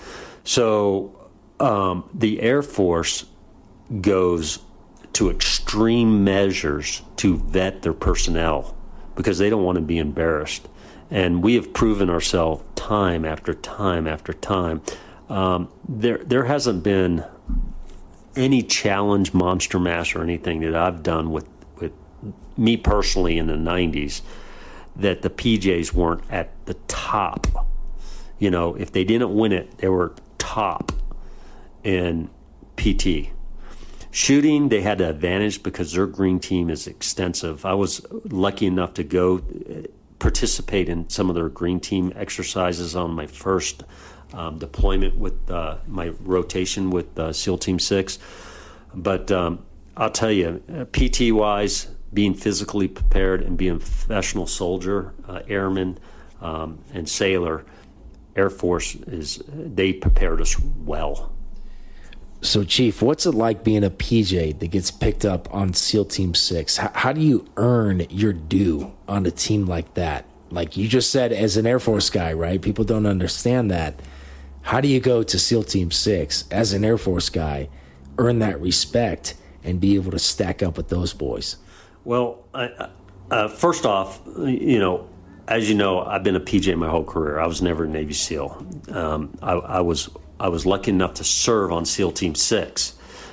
So um, the Air Force goes to extreme measures to vet their personnel, because they don't want to be embarrassed. And we have proven ourselves time after time after time. Um, there there hasn't been any challenge, monster mass, or anything that I've done with, with me personally in the nineties that the P Js weren't at the top. You know, if they didn't win it, they were top in P T. Shooting, they had the advantage because their green team is extensive. I was lucky enough to go participate in some of their green team exercises on my first um, deployment with uh, my rotation with uh, SEAL Team six. But um, I'll tell you, P T-wise, being physically prepared and being a professional soldier, uh, airman, um, and sailor, Air Force, is they prepared us well. So, Chief, what's it like being a P J that gets picked up on SEAL Team six? How, how do you earn your due on a team like that? Like you just said, as an Air Force guy, right? People don't understand that. How do you go to SEAL Team six as an Air Force guy, earn that respect, and be able to stack up with those boys? Well, I, uh, first off, you know, as you know, I've been a P J my whole career. I was never a Navy SEAL. Um, I, I was I was lucky enough to serve on SEAL Team six.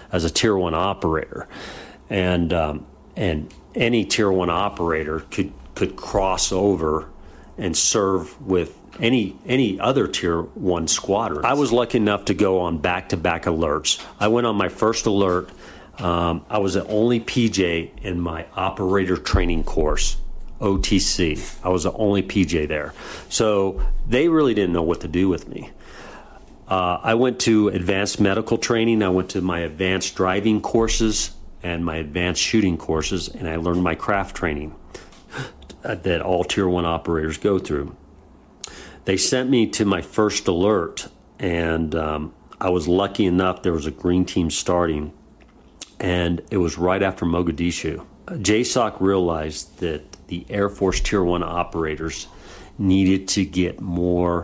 as a tier one operator, and um, and any tier one operator could could cross over and serve with any any other tier one squadron. I was lucky enough to go on back-to-back alerts. I went on my first alert. Um, I was the only P J in my operator training course, O T C. I was the only P J there. So they really didn't know what to do with me. Uh, I went to advanced medical training. I went to my advanced driving courses and my advanced shooting courses, and I learned my craft training that all tier one operators go through. They sent me to my first alert, and um, I was lucky enough there was a green team starting, and it was right after Mogadishu. J SOC realized that the Air Force tier one operators needed to get more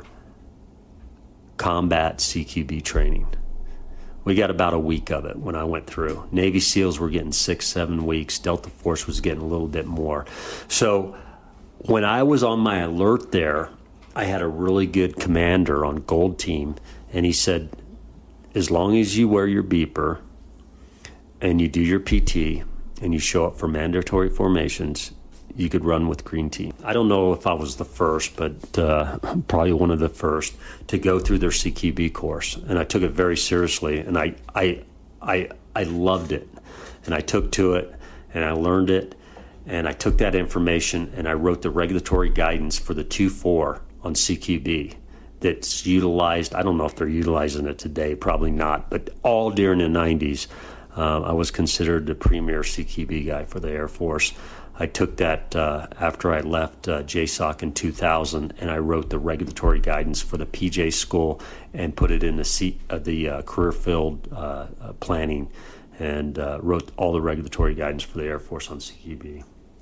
combat C Q B training. We got about a week of it when I went through. Navy SEALs were getting six, seven weeks. Delta Force was getting a little bit more. So when I was on my alert there, I had a really good commander on Gold Team, and he said, as long as you wear your beeper and you do your P T and you show up for mandatory formations, you could run with Green Team. I don't know if I was the first, but uh, probably one of the first to go through their C Q B course, and I took it very seriously, and I, I, I, I loved it, and I took to it, and I learned it, and I took that information, and I wrote the regulatory guidance for the two four on C Q B that's utilized. I don't know if they're utilizing it today, probably not, but all during the nineties, uh, I was considered the premier C Q B guy for the Air Force. I took that uh, after I left uh, J SOC in two thousand, and I wrote the regulatory guidance for the P J school and put it in the seat of the uh, career field uh, uh, planning, and uh, wrote all the regulatory guidance for the Air Force on C Q B.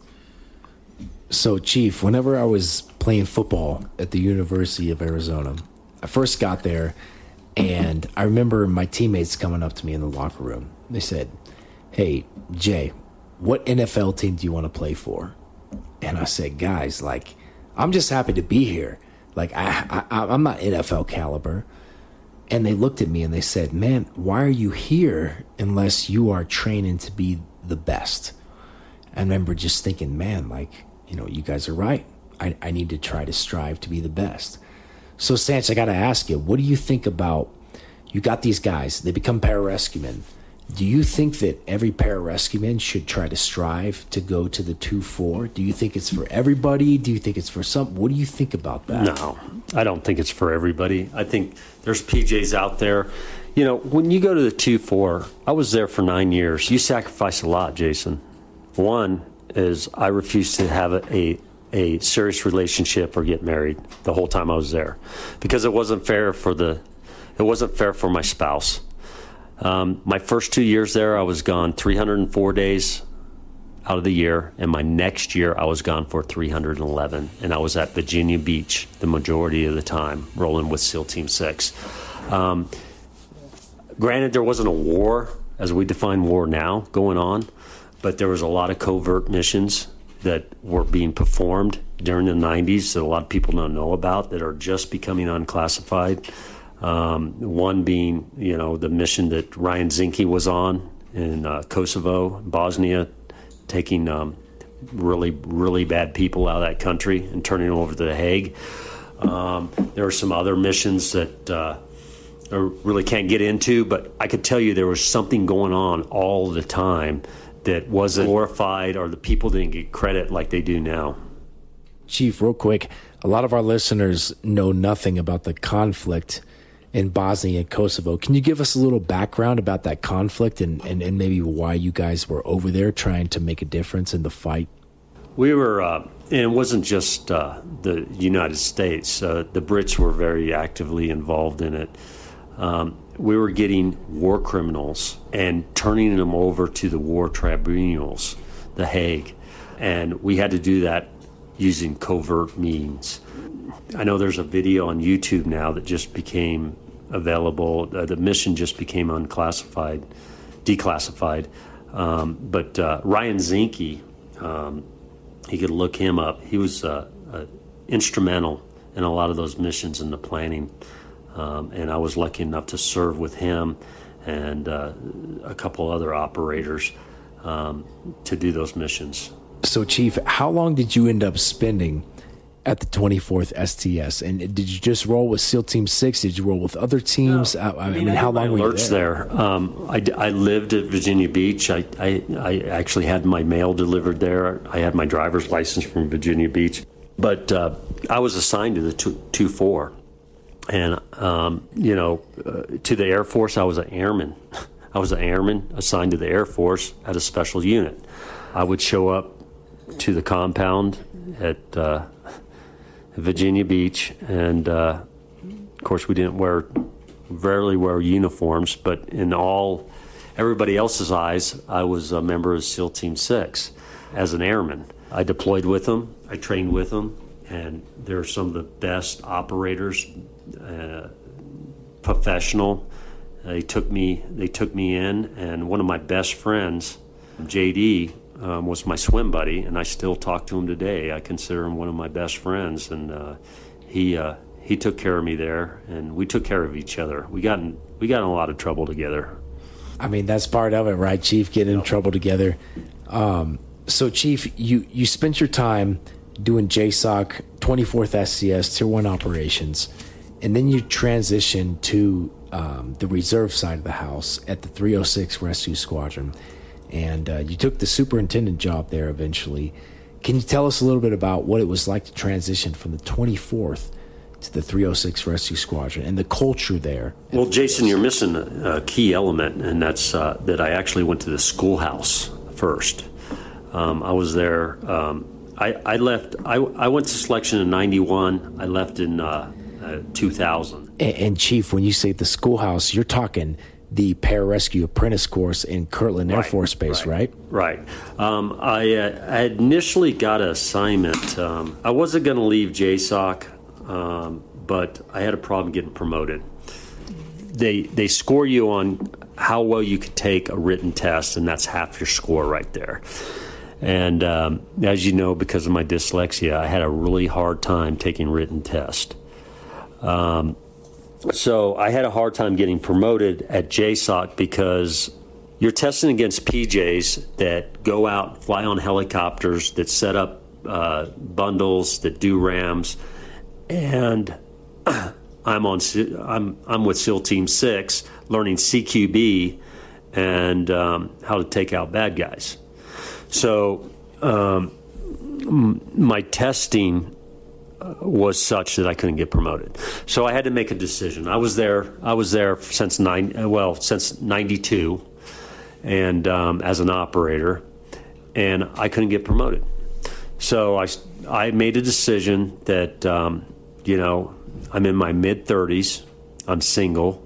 So, Chief, whenever I was playing football at the University of Arizona, I first got there, and I remember my teammates coming up to me in the locker room. They said, "Hey, Jay, what N F L team do you want to play for?" And I said, "Guys, like, I'm just happy to be here. Like, I, I, I'm not N F L caliber." And they looked at me and they said, "Man, why are you here unless you are training to be the best?" I remember just thinking, man, like, you know, you guys are right. I, I need to try to strive to be the best. So, Sanch, I got to ask you, what do you think about, you got these guys, they become pararescuemen. Do you think that every pararescueman should try to strive to go to the two four? Do you think it's for everybody? Do you think it's for some? What do you think about that? No, I don't think it's for everybody. I think there's P Js out there. You know, when you go to the two four, I was there for nine years. You sacrifice a lot, Jason. One is I refused to have a, a a serious relationship or get married the whole time I was there, because it wasn't fair for the it wasn't fair for my spouse. Um, my first two years there, I was gone three hundred four days out of the year, and my next year I was gone for three hundred eleven, and I was at Virginia Beach the majority of the time, rolling with SEAL Team six. Um, granted, there wasn't a war as we define war now going on, but there was a lot of covert missions that were being performed during the nineties that a lot of people don't know about that are just becoming unclassified. Um, one being, you know, the mission that Ryan Zinke was on in uh, Kosovo, Bosnia, taking um, really, really bad people out of that country and turning them over to The Hague. Um, there were some other missions that uh, I really can't get into, but I could tell you there was something going on all the time that wasn't glorified, or the people didn't get credit like they do now. Chief, real quick, a lot of our listeners know nothing about the conflict in Bosnia and Kosovo. Can you give us a little background about that conflict and, and, and maybe why you guys were over there trying to make a difference in the fight? We were, uh, and it wasn't just uh, the United States. Uh, the Brits were very actively involved in it. Um, we were getting war criminals and turning them over to the war tribunals, The Hague. And we had to do that using covert means. I know there's a video on YouTube now that just became available. Uh, the mission just became unclassified, declassified. Um, but uh, Ryan Zinke, um, he could look him up. He was uh, uh, instrumental in a lot of those missions and the planning. Um, and I was lucky enough to serve with him and uh, a couple other operators um, to do those missions. So, Chief, how long did you end up spending at the twenty-fourth S T S? And did you just roll with SEAL Team six? Did you roll with other teams? No. I, I, I mean, mean, I how long were you alerts there? there. Um, I, I lived at Virginia Beach. I, I, I actually had my mail delivered there. I had my driver's license from Virginia Beach. But uh, I was assigned to the two four. And, um, you know, uh, to the Air Force, I was an airman. I was an airman assigned to the Air Force at a special unit. I would show up to the compound at uh, Virginia Beach, and uh, of course we didn't wear, rarely wear uniforms, but in all, everybody else's eyes, I was a member of SEAL Team six as an airman. I deployed with them, I trained with them, and they're some of the best operators, uh, professional. They took me, they took me in, and one of my best friends, J D, Um, was my swim buddy, and I still talk to him today. I consider him one of my best friends, and uh, he uh, he took care of me there, and we took care of each other. We got in, we got in a lot of trouble together. I mean, that's part of it, right, Chief? Getting in trouble together. Um, so, Chief, you, you spent your time doing J SOC, twenty-fourth S C S, Tier one operations, and then you transitioned to um, the reserve side of the house at the three oh six Rescue Squadron. And uh, you took the superintendent job there eventually. Can you tell us a little bit about what it was like to transition from the twenty-fourth to the three oh six Rescue Squadron and the culture there? Well, Jason, you're missing a, a key element, and that's uh, that I actually went to the schoolhouse first. Um, I was there. Um, I, I left. I, I went to selection in ninety-one. I left in uh, uh, two thousand. And, and Chief, when you say the schoolhouse, you're talking the Pararescue Apprentice Course in Kirtland Air Right, Force Base, right? Right. right. Um, I, uh, I initially got an assignment. Um, I wasn't going to leave J SOC, um, but I had a problem getting promoted. They they score you on how well you could take a written test, and that's half your score right there. And um, as you know, because of my dyslexia, I had a really hard time taking written test. Um, So I had a hard time getting promoted at J SOC because you're testing against P Js that go out, fly on helicopters, that set up uh, bundles, that do rams, and I'm on. I'm I'm with SEAL Team Six, learning C Q B and um, how to take out bad guys. So um, my testing was such that I couldn't get promoted. So I had to make a decision. I was there. I was there since nine. Well, since ninety-two, and um, as an operator, and I couldn't get promoted. So I I made a decision that um, you know I'm in my mid thirties. I'm single.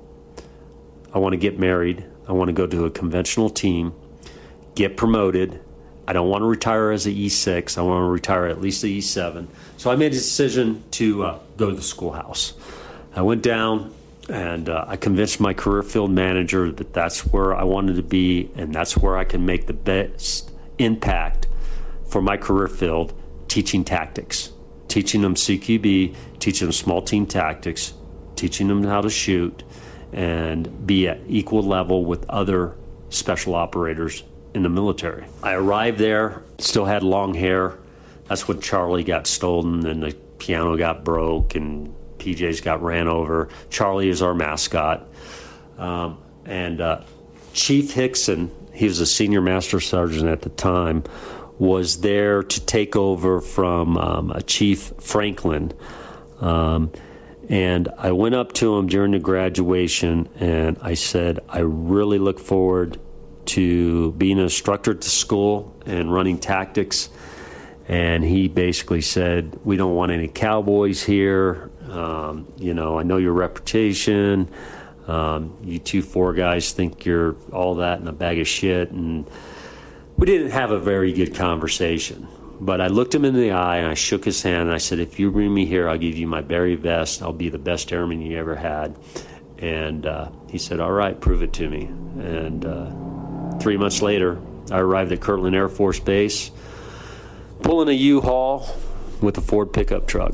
I want to get married. I want to go to a conventional team, get promoted. I don't want to retire as an E six. I want to retire at least an E seven. So I made a decision to uh, go to the schoolhouse. I went down and uh, I convinced my career field manager that that's where I wanted to be, and that's where I can make the best impact for my career field, teaching tactics, teaching them C Q B, teaching them small team tactics, teaching them how to shoot, and be at equal level with other special operators in the military. I arrived there, still had long hair. That's when Charlie got stolen and the piano got broke and P Js got ran over. Charlie is our mascot. Um, and uh, Chief Hickson, he was a senior master sergeant at the time, was there to take over from um, a Chief Franklin. Um, and I went up to him during the graduation and I said, I really look forward to being an instructor at the school and running tactics. And he basically said, we don't want any cowboys here. Um, you know, I know your reputation. Um, you two four guys think you're all that in a bag of shit. And we didn't have a very good conversation. But I looked him in the eye and I shook his hand and I said, if you bring me here, I'll give you my very best. I'll be the best airman you ever had. And uh, he said, all right, prove it to me. And uh, three months later, I arrived at Kirtland Air Force Base, pulling a U-Haul with a Ford pickup truck.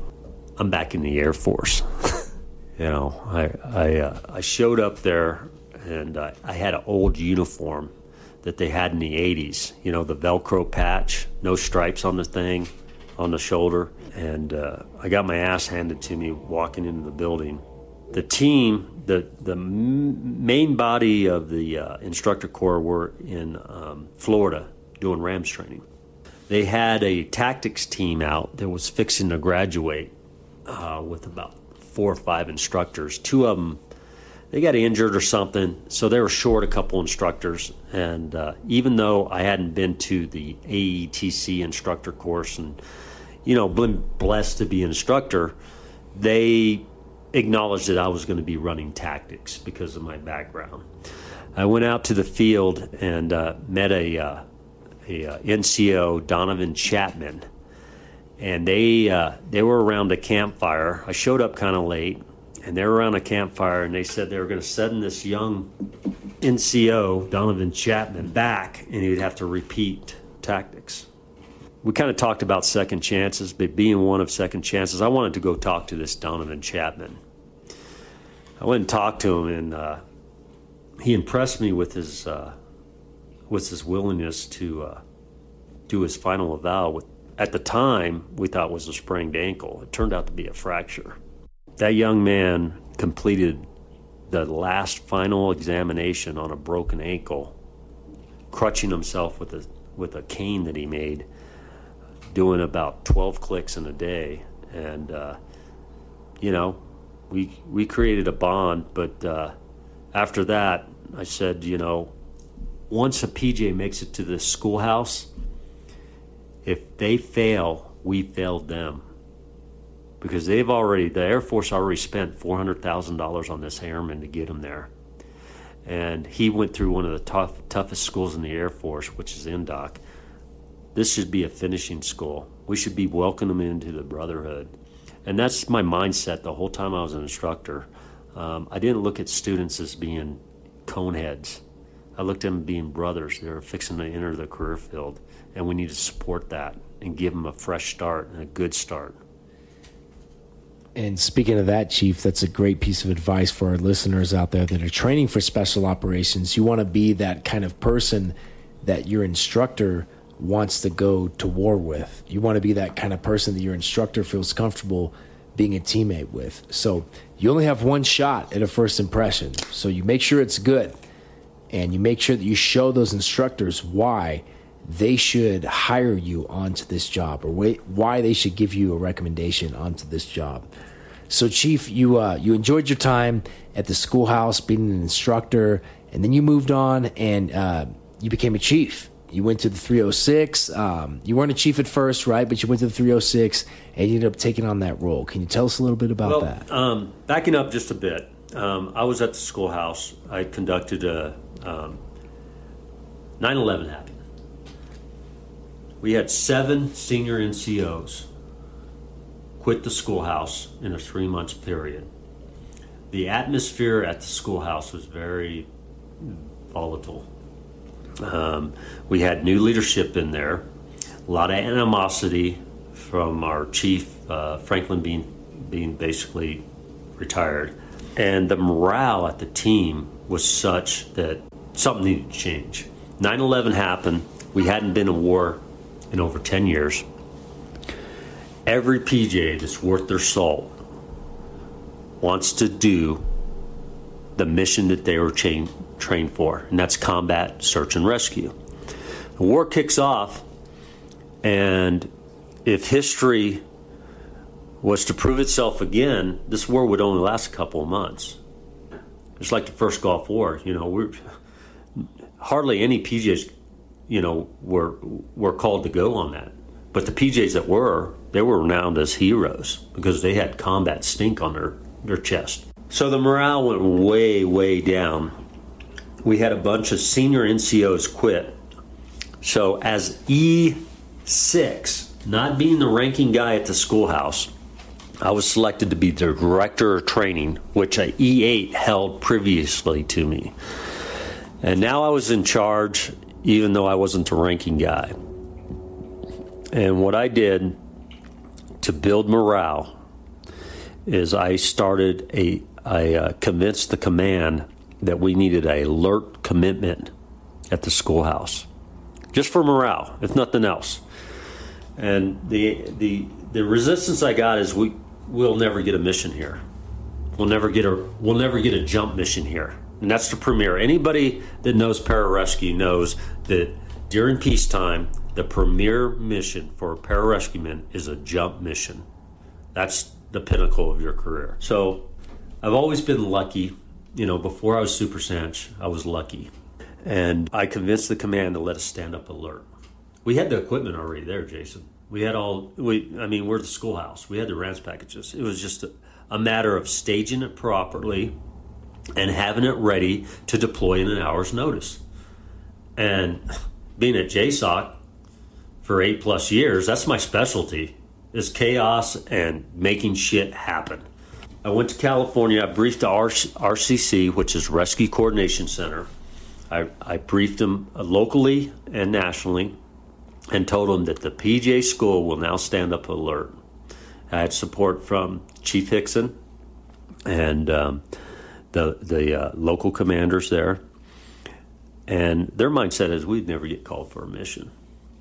I'm back in the Air Force. you know, I I, uh, I showed up there and uh, I had an old uniform that they had in the eighties, you know, the Velcro patch, no stripes on the thing, on the shoulder. And uh, I got my ass handed to me walking into the building. The team, the the main body of the uh, instructor corps were in um, Florida doing RAMS training. They had a tactics team out that was fixing to graduate uh, with about four or five instructors. Two of them, they got injured or something, so they were short a couple instructors. And uh, even though I hadn't been to the A E T C instructor course and, you know, been blessed to be an instructor, they acknowledged that I was going to be running tactics because of my background. I went out to the field and uh, met a, uh, a uh, N C O, Donovan Chapman, and they uh, they were around a campfire. I showed up kind of late, and they were around a campfire, and they said they were going to send this young N C O, Donovan Chapman, back, and he would have to repeat tactics. We kind of talked about second chances, but being one of second chances, I wanted to go talk to this Donovan Chapman. I went and talked to him, and uh, he impressed me with his uh, with his willingness to uh, do his final eval. With, at the time, we thought was a sprained ankle. It turned out to be a fracture. That young man completed the last final examination on a broken ankle, crutching himself with a with a cane that he made, doing about twelve clicks in a day. And uh, you know, we we created a bond. But uh, after that, I said, you know, once a P J makes it to the schoolhouse, if they fail, we failed them. Because they've already, the Air Force already spent four hundred thousand dollars on this airman to get him there. And he went through one of the tough, toughest schools in the Air Force, which is N D O C. This should be a finishing school. We should be welcoming him into the brotherhood. And that's my mindset the whole time I was an instructor. Um, I didn't look at students as being coneheads. I looked at them being brothers. They were fixing to enter the career field, and we need to support that and give them a fresh start and a good start. And speaking of that, Chief, that's a great piece of advice for our listeners out there that are training for special operations. You want to be that kind of person that your instructor wants to go to war with. You want to be that kind of person that your instructor feels comfortable being a teammate with. So you only have one shot at a first impression. So you make sure it's good, and you make sure that you show those instructors why they should hire you onto this job, or why they should give you a recommendation onto this job. So, Chief, you uh, you enjoyed your time at the schoolhouse being an instructor, and then you moved on and uh, you became a chief. You went to the three oh six. Um, you weren't a chief at first, right? But you went to the three oh six, and you ended up taking on that role. Can you tell us a little bit about well, that? Um, backing up just a bit, um, I was at the schoolhouse. I conducted a um, nine eleven happened. We had seven senior N C Os quit the schoolhouse in a three-month period. The atmosphere at the schoolhouse was very volatile. Um, we had new leadership in there, a lot of animosity from our chief, uh, Franklin being, being basically retired. And the morale at the team was such that something needed to change. nine eleven happened. We hadn't been in war in over ten years. Every P J that's worth their salt wants to do the mission that they were chain, trained for, and that's combat, search, and rescue. The war kicks off, and if history was to prove itself again, this war would only last a couple of months. It's like the first Gulf War. You know, we're hardly any P Js, you know, were were called to go on that. But the P Js that were, they were renowned as heroes because they had combat stink on their, their chest. So the morale went way, way down. We had a bunch of senior N C Os quit. So as E six, not being the ranking guy at the schoolhouse, I was selected to be the director of training, which a E eight held previously to me. And now I was in charge, even though I wasn't the ranking guy. And what I did to build morale is I started a, I uh, convinced the command that we needed a alert commitment at the schoolhouse, just for morale, if nothing else. And the the the resistance I got is we we'll never get a mission here. We'll never get a we'll never get a jump mission here. And that's the premier. Anybody that knows pararescue knows that during peacetime, the premier mission for a pararescueman is a jump mission. That's the pinnacle of your career. So I've always been lucky. You know, before I was Super Sanch, I was lucky. And I convinced the command to let us stand up alert. We had the equipment already there, Jason. We had all, we. I mean, we're the schoolhouse. We had the RAMS packages. It was just a, a matter of staging it properly and having it ready to deploy in an hour's notice. And being at J SOC for eight plus years, that's my specialty, is chaos and making shit happen. I went to California. I briefed the R C C, which is Rescue Coordination Center. I, I briefed them locally and nationally and told them that the P J school will now stand up alert. I had support from Chief Hickson and um, the the uh, local commanders there. And their mindset is we'd never get called for a mission.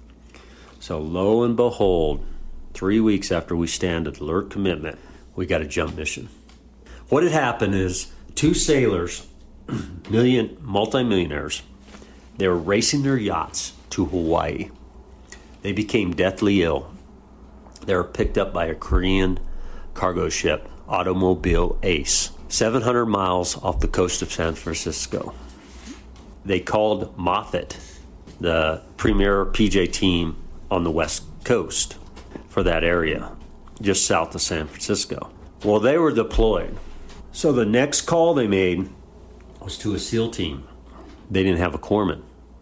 So lo and behold, three weeks after we stand at alert commitment, we got a jump mission. What had happened is two sailors, million multimillionaires, they were racing their yachts to Hawaii. They became deathly ill. They were picked up by a Korean cargo ship, Automobile Ace, seven hundred miles off the coast of San Francisco. They called Moffett, the premier P J team on the West Coast for that area, just south of San Francisco. Well, they were deployed. So the next call they made was to a SEAL team. They didn't have a corpsman.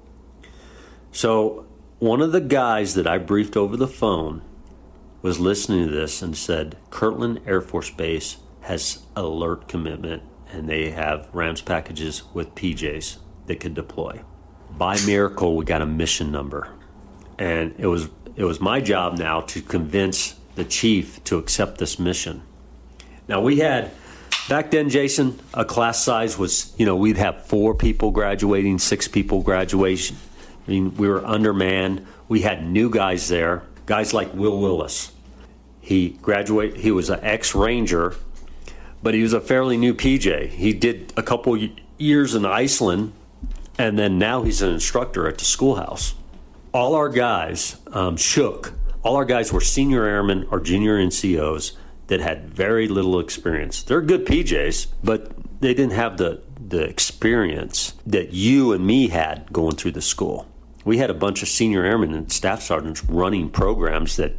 So one of the guys that I briefed over the phone was listening to this and said, Kirtland Air Force Base has alert commitment and they have RAMS packages with P Js that could deploy. By miracle, we got a mission number. And it was it was my job now to convince the chief to accept this mission. Now we had, back then, Jason, a class size was, you know, we'd have four people graduating, six people graduation. I mean, we were undermanned. We had new guys there, guys like Will Willis. He graduated, he was an ex-Ranger, but he was a fairly new P J. He did a couple years in Iceland, and then now he's an instructor at the schoolhouse. All our guys um, shook. All our guys were senior airmen or junior N C Os that had very little experience. They're good P Js, but they didn't have the, the experience that you and me had going through the school. We had a bunch of senior airmen and staff sergeants running programs that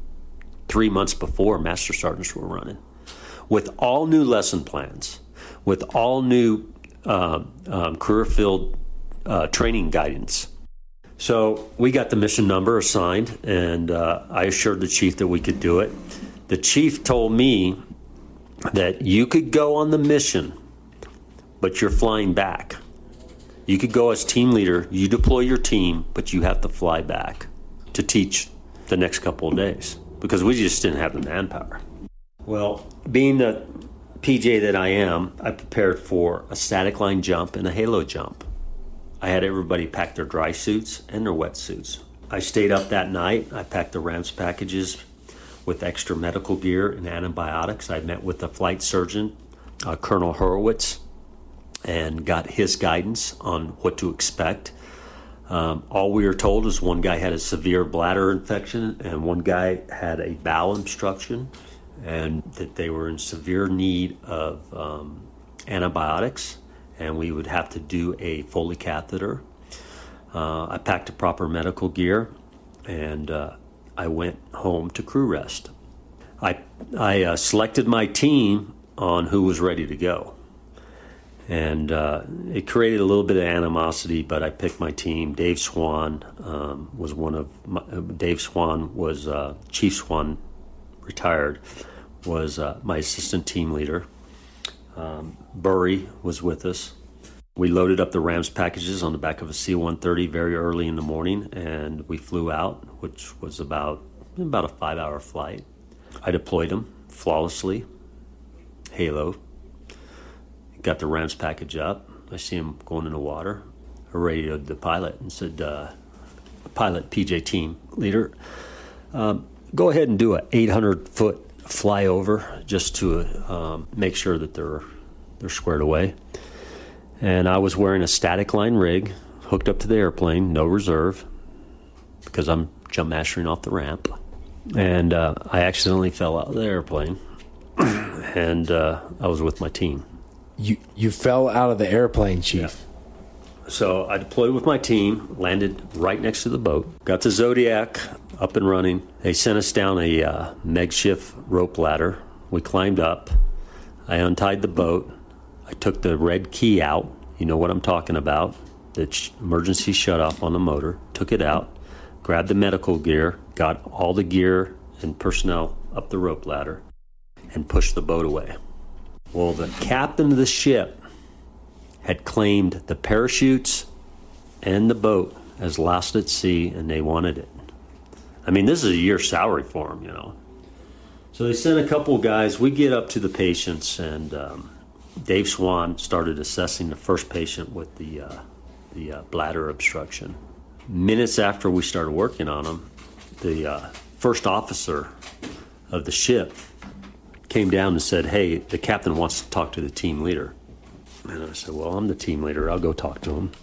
three months before master sergeants were running, with all new lesson plans, with all new uh, um, career field uh, training guidance. So we got the mission number assigned, and uh, I assured the chief that we could do it. The chief told me that you could go on the mission, but you're flying back. You could go as team leader, you deploy your team, but you have to fly back to teach the next couple of days because we just didn't have the manpower. Well, being the P J that I am, I prepared for a static line jump and a halo jump. I had everybody pack their dry suits and their wet suits. I stayed up that night. I packed the RAMS packages with extra medical gear and antibiotics. I met with the flight surgeon, uh, Colonel Horowitz, and got his guidance on what to expect. Um, all we were told is one guy had a severe bladder infection and one guy had a bowel obstruction, and that they were in severe need of um, antibiotics, and we would have to do a Foley catheter. Uh, I packed the proper medical gear, and uh, I went home to crew rest. I, I uh, selected my team on who was ready to go. And uh, it created a little bit of animosity, but I picked my team. Dave Swan um, was one of my, uh, Dave Swan was uh, Chief Swan, retired, was uh, my assistant team leader. Um, Burry was with us. We loaded up the RAMS packages on the back of a C one thirty very early in the morning, and we flew out, which was about about a five-hour flight. I deployed them flawlessly. Halo. Got the RAMS package up, I see him going in the water. I radioed the pilot and said, uh, pilot, P J team leader, um, go ahead and do a eight hundred foot flyover just to um, make sure that they're they're squared away. And I was wearing a static line rig, hooked up to the airplane, no reserve, because I'm jump mastering off the ramp. And uh, I accidentally fell out of the airplane, and uh, I was with my team. You you fell out of the airplane, Chief. Yeah. So I deployed with my team, landed right next to the boat, got the Zodiac up and running. They sent us down a uh, makeshift rope ladder. We climbed up. I untied the boat. I took the red key out. You know what I'm talking about. The ch- emergency shutoff on the motor. Took it out. Grabbed the medical gear. Got all the gear and personnel up the rope ladder and pushed the boat away. Well, the captain of the ship had claimed the parachutes and the boat as lost at sea, and they wanted it. I mean, this is a year's salary for them, you know. So they sent a couple of guys. We get up to the patients, and um, Dave Swan started assessing the first patient with the uh, the uh, bladder obstruction. Minutes after we started working on him, the uh, first officer of the ship came down and said, hey, the captain wants to talk to the team leader. And I said, well, I'm the team leader. I'll go talk to him.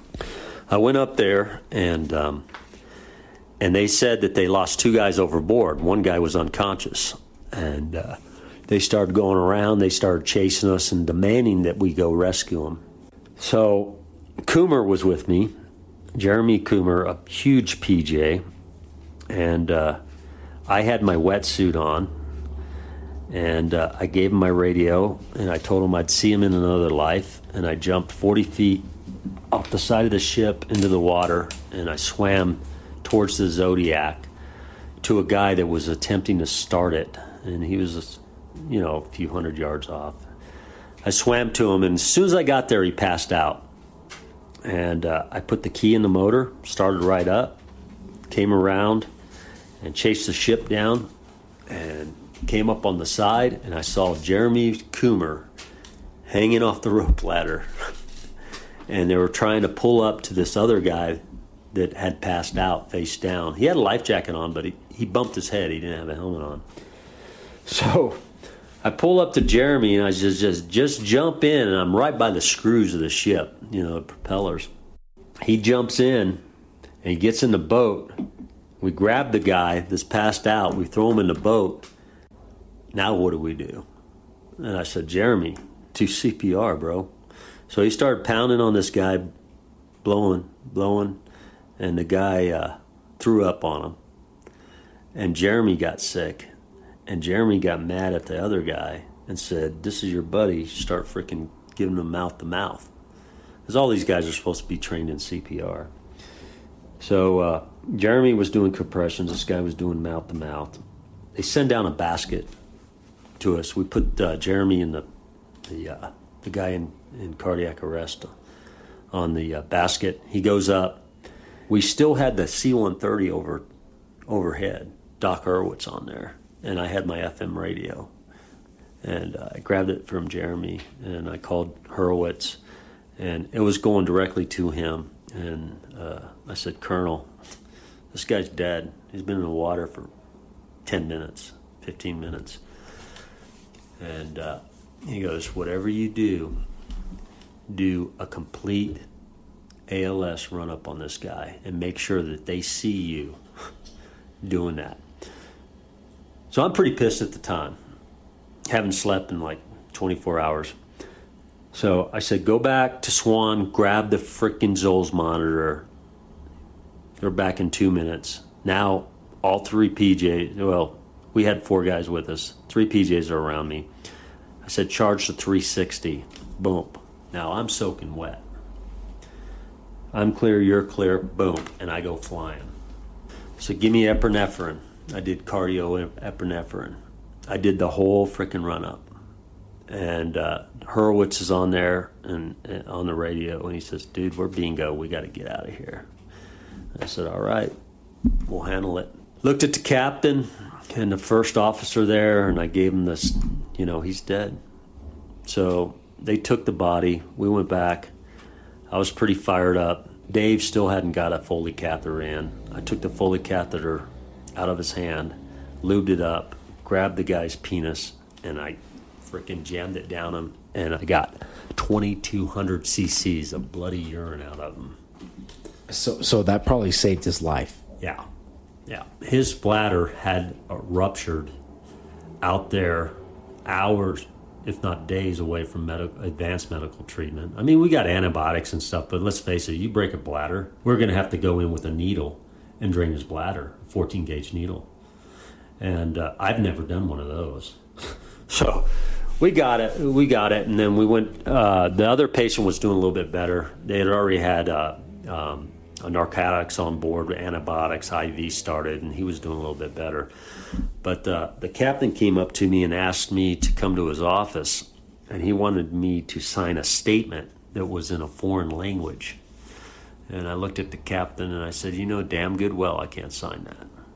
I went up there, and um, and they said that they lost two guys overboard. One guy was unconscious. And uh, they started going around. They started chasing us and demanding that we go rescue him. So Coomer was with me, Jeremy Coomer, a huge P J. And uh, I had my wetsuit on. And uh, I gave him my radio, and I told him I'd see him in another life. And I jumped forty feet off the side of the ship into the water, and I swam towards the Zodiac to a guy that was attempting to start it. And he was, you know, a few hundred yards off. I swam to him, and as soon as I got there, he passed out. And uh, I put the key in the motor, started right up, came around, and chased the ship down, and came up on the side, and I saw Jeremy Coomer hanging off the rope ladder. And they were trying to pull up to this other guy that had passed out face down. He had a life jacket on, but he, he bumped his head. He didn't have a helmet on. So I pull up to Jeremy, and I just, just, just jump in, and I'm right by the screws of the ship, you know, the propellers. He jumps in, and he gets in the boat. We grab the guy that's passed out. We throw him in the boat. Now what do we do? And I said, Jeremy, do C P R, bro. So he started pounding on this guy, blowing, blowing, and the guy uh, threw up on him. And Jeremy got sick, and Jeremy got mad at the other guy and said, this is your buddy, start freaking giving him mouth-to-mouth. Because all these guys are supposed to be trained in C P R. So uh, Jeremy was doing compressions, this guy was doing mouth-to-mouth. They send down a basket to us. We put uh, Jeremy and the the uh, the guy in, in cardiac arrest on the uh, basket. He goes up. We still had the C one thirty over overhead, Doc Hurwitz on there, and I had my F M radio. And uh, I grabbed it from Jeremy, and I called Hurwitz, and it was going directly to him. And uh, I said, Colonel, this guy's dead. He's been in the water for ten minutes, fifteen minutes. And uh, he goes, whatever you do, do a complete A L S run-up on this guy and make sure that they see you doing that. So I'm pretty pissed at the time. Haven't slept in like twenty-four hours. So I said, go back to Swan, grab the freaking Zols monitor. They're back in two minutes. Now all three P Js, well, we had four guys with us. Three P Js are around me. I said, charge to three sixty. Boom. Now I'm soaking wet. I'm clear, you're clear. Boom. And I go flying. So give me epinephrine. I did cardio epinephrine. I did the whole freaking run-up. And uh, Hurwitz is on there and, and on the radio, and he says, dude, we're bingo. We got to get out of here. I said, all right, we'll handle it. Looked at the captain and the first officer there, and I gave him this, you know, he's dead. So they took the body. We went back. I was pretty fired up. Dave still hadn't got a Foley catheter in. I took the Foley catheter out of his hand, lubed it up, grabbed the guy's penis, and I freaking jammed it down him, and I got twenty-two hundred cc's of bloody urine out of him. So, so that probably saved his life. Yeah, yeah. His bladder had ruptured out there hours, if not days, away from medical, advanced medical treatment. I mean, we got antibiotics and stuff, but let's face it, you break a bladder, we're going to have to go in with a needle and drain his bladder, a fourteen gauge needle. And uh, I've never done one of those. So we got it, we got it, and then we went, uh, the other patient was doing a little bit better. They had already had uh, um, narcotics on board, antibiotics, I V started, and he was doing a little bit better. But uh, the captain came up to me and asked me to come to his office, and he wanted me to sign a statement that was in a foreign language. And I looked at the captain and I said, you know damn good well I can't sign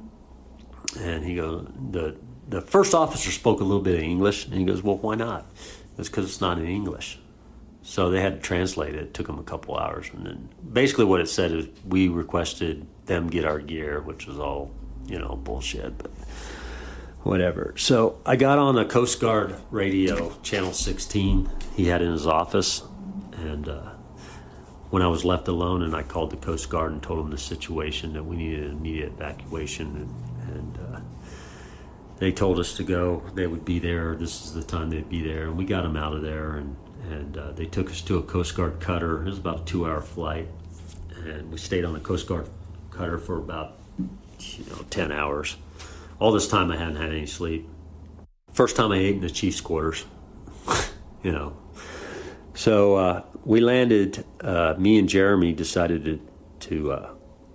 that. And he goes, the the first officer spoke a little bit of English, and he goes, well, why not? It's because it's not in English. So they had to translate it. It took them a couple hours. And then basically what it said is we requested them get our gear, which was all, you know, bullshit, but whatever. So I got on a Coast Guard radio, channel sixteen, he had in his office. And uh, when I was left alone, and I called the Coast Guard and told them the situation, that we needed an immediate evacuation. And, and uh, they told us to go. They would be there. This is the time they'd be there. And we got them out of there. And And uh, they took us to a Coast Guard cutter. It was about a two-hour flight, and we stayed on the Coast Guard cutter for about, you know, ten hours. All this time, I hadn't had any sleep. First time I ate in the chief's quarters, you know. So uh, we landed. Uh, me and Jeremy decided to to uh,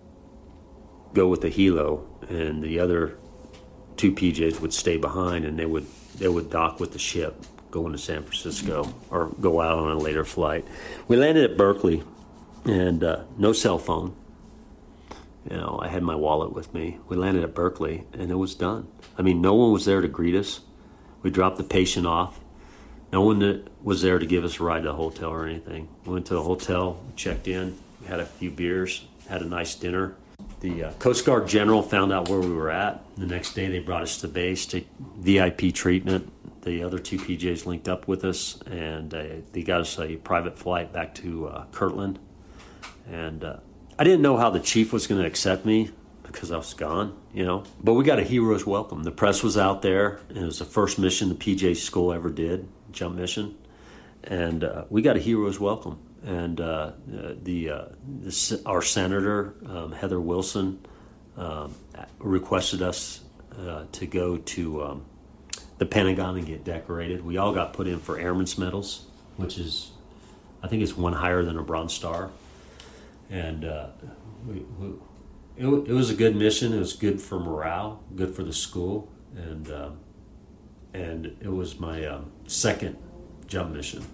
go with the helo, and the other two P Js would stay behind, and they would they would dock with the ship, going to San Francisco, or go out on a later flight. We landed at Berkeley, and uh, no cell phone. You know, I had my wallet with me. We landed at Berkeley, and it was done. I mean, no one was there to greet us. We dropped the patient off. No one that was there to give us a ride to the hotel or anything. We went to the hotel, checked in, had a few beers, had a nice dinner. The uh, Coast Guard General found out where we were at. The next day, they brought us to base to V I P treatment. The other two P Js linked up with us, and uh, they got us a private flight back to uh, Kirtland. And uh, I didn't know how the chief was going to accept me because I was gone, you know. But we got a hero's welcome. The press was out there, and it was the first mission the P J school ever did, jump mission. And uh, we got a hero's welcome. And uh, the, uh, the our senator, um, Heather Wilson, um, requested us uh, to go to um, the Pentagon and get decorated. We all got put in for Airman's Medals, which is, I think it's one higher than a Bronze Star. And uh, we, we, it, it was a good mission. It was good for morale, good for the school, and uh, and it was my um, second jump mission.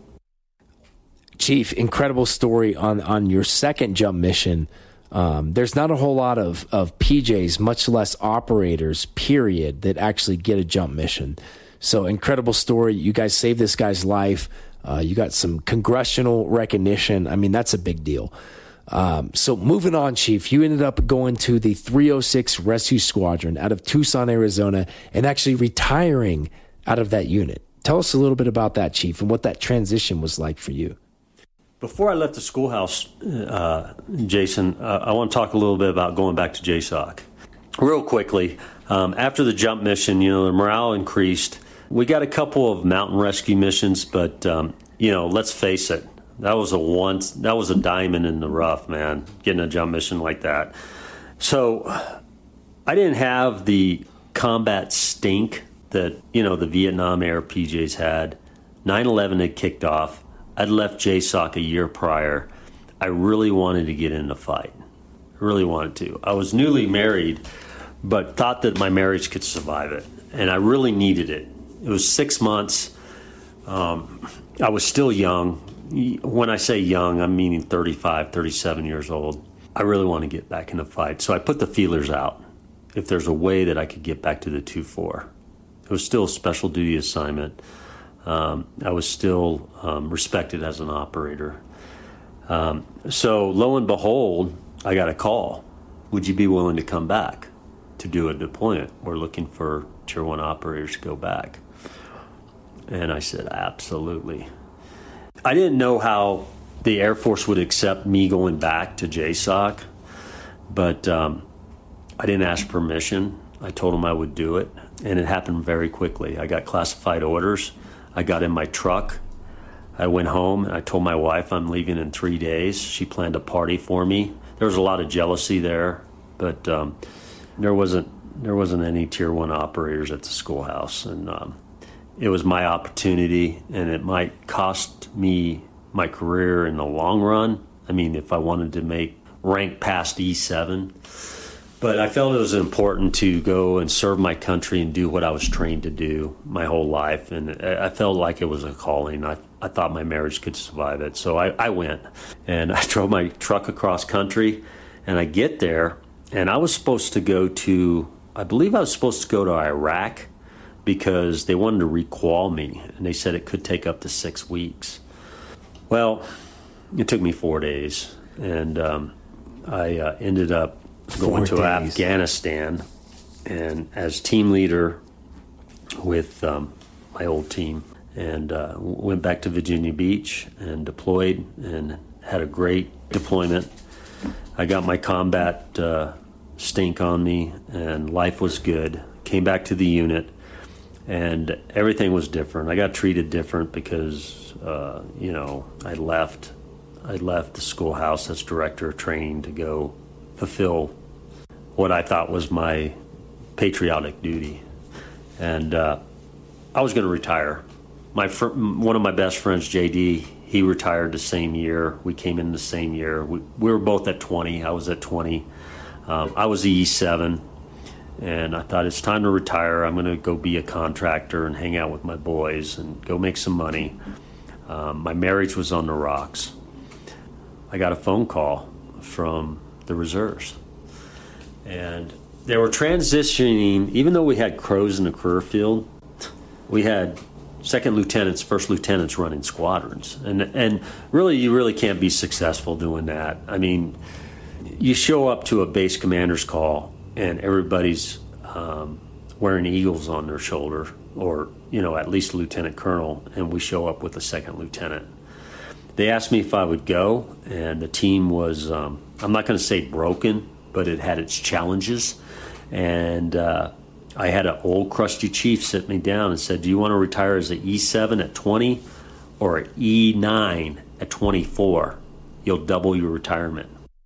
Chief, incredible story on, on your second jump mission. Um, there's not a whole lot of, of P Js, much less operators, period, that actually get a jump mission. So incredible story. You guys saved this guy's life. Uh, you got some congressional recognition. I mean, that's a big deal. Um, so moving on, Chief, you ended up going to the three oh six Rescue Squadron out of Tucson, Arizona, and actually retiring out of that unit. Tell us a little bit about that, Chief, and what that transition was like for you. Before I left the schoolhouse, uh, Jason, uh, I want to talk a little bit about going back to J SOC. Real quickly, um, after the jump mission, you know, the morale increased. We got a couple of mountain rescue missions, but, um, you know, let's face it, that was a once, that was a diamond in the rough, man, getting a jump mission like that. So I didn't have the combat stink that, you know, the Vietnam era P Js had. nine eleven had kicked off. I'd left J SOC a year prior. I really wanted to get in the fight. I really wanted to. I was newly married, but thought that my marriage could survive it. And I really needed it. It was six months. Um, I was still young. When I say young, I'm meaning thirty-five, thirty-seven years old. I really want to get back in the fight. So I put the feelers out. If there's a way that I could get back to the two four. It was still a special duty assignment. Um, I was still um, respected as an operator. Um, so lo and behold, I got a call. Would you be willing to come back to do a deployment? We're looking for Tier one operators to go back. And I said, absolutely. I didn't know how the Air Force would accept me going back to J SOC, but um, I didn't ask permission. I told them I would do it, and it happened very quickly. I got classified orders. I got in my truck. I went home, and I told my wife I'm leaving in three days. She planned a party for me. There was a lot of jealousy there, but um, there wasn't there wasn't any Tier one operators at the schoolhouse, and um, it was my opportunity, and it might cost me my career in the long run. I mean, if I wanted to make rank past E seven, but I felt it was important to go and serve my country and do what I was trained to do my whole life, and I felt like it was a calling. I, I thought my marriage could survive it, so I, I went, and I drove my truck across country, and I get there, and I was supposed to go to, I believe I was supposed to go to Iraq, because they wanted to requal me, and they said it could take up to six weeks. Well, it took me four days, and um, I uh, ended up going to Afghanistan, and as team leader with um, my old team, and uh, went back to Virginia Beach and deployed and had a great deployment. I got my combat uh, stink on me, and life was good. Came back to the unit, and everything was different. I got treated different because, uh, you know, I left. I left the schoolhouse as director of training to go fulfill what I thought was my patriotic duty, and uh, I was going to retire. My fr- one of my best friends, J D, he retired the same year. We came in the same year. We, we were both at twenty. I was at twenty. Um, I was the E seven. And I thought, it's time to retire. I'm going to go be a contractor and hang out with my boys and go make some money. Um, my marriage was on the rocks. I got a phone call from the reserves. And they were transitioning, even though we had crows in the career field, we had second lieutenants, first lieutenants running squadrons. And, and really, you really can't be successful doing that. I mean, you show up to a base commander's call, and everybody's um, wearing eagles on their shoulder, or, you know, at least a lieutenant colonel, and we show up with a second lieutenant. They asked me if I would go, and the team was, um, I'm not going to say broken, but it had its challenges. And uh, I had an old crusty chief sit me down and said, do you want to retire as an E seven at twenty or an E nine at twenty-four? You'll double your retirement.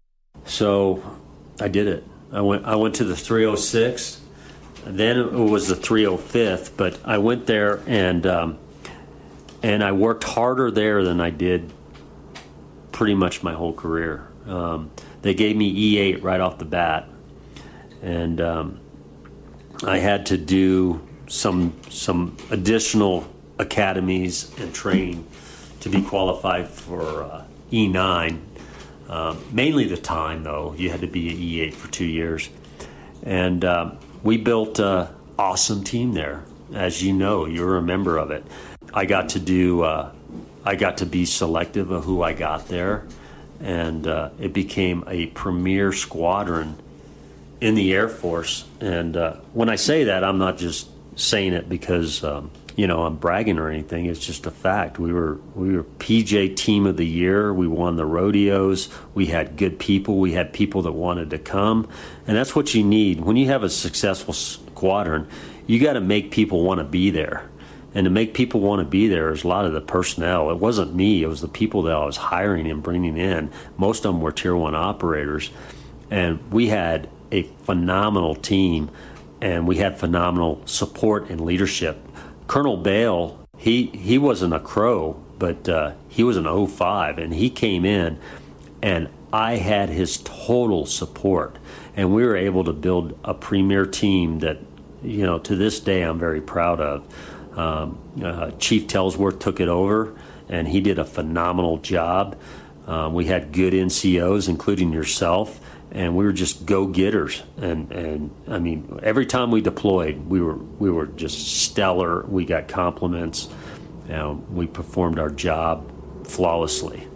So I did it. I went I went to the three oh six, then it was the three oh fifth, but I went there and um, and I worked harder there than I did pretty much my whole career. Um, they gave me E eight right off the bat, and um, I had to do some some additional academies and training to be qualified for uh, E nine. Uh, mainly the time, though. You had to be an E eight for two years. And um, we built an awesome team there. As you know, you're a member of it. I got to do, uh, I got to be selective of who I got there. And uh, it became a premier squadron in the Air Force. And uh, when I say that, I'm not just saying it because um, you know, I'm bragging or anything. It's just a fact. We were we were P J Team of the Year. We won the rodeos. We had good people. We had people that wanted to come, and that's what you need when you have a successful squadron. You got to make people want to be there, and to make people want to be there is a lot of the personnel. It wasn't me. It was the people that I was hiring and bringing in. Most of them were Tier One operators, and we had a phenomenal team, and we had phenomenal support and leadership. Colonel Bale, he, he wasn't a crow, but uh, he was an oh five, and he came in, and I had his total support, and we were able to build a premier team that, you know, to this day I'm very proud of. Um, uh, Chief Tellsworth took it over, and he did a phenomenal job. Um, we had good N C Os, including yourself, and we were just go-getters. And, and I mean, every time we deployed, we were we were just stellar. We got compliments. You know, we performed our job flawlessly.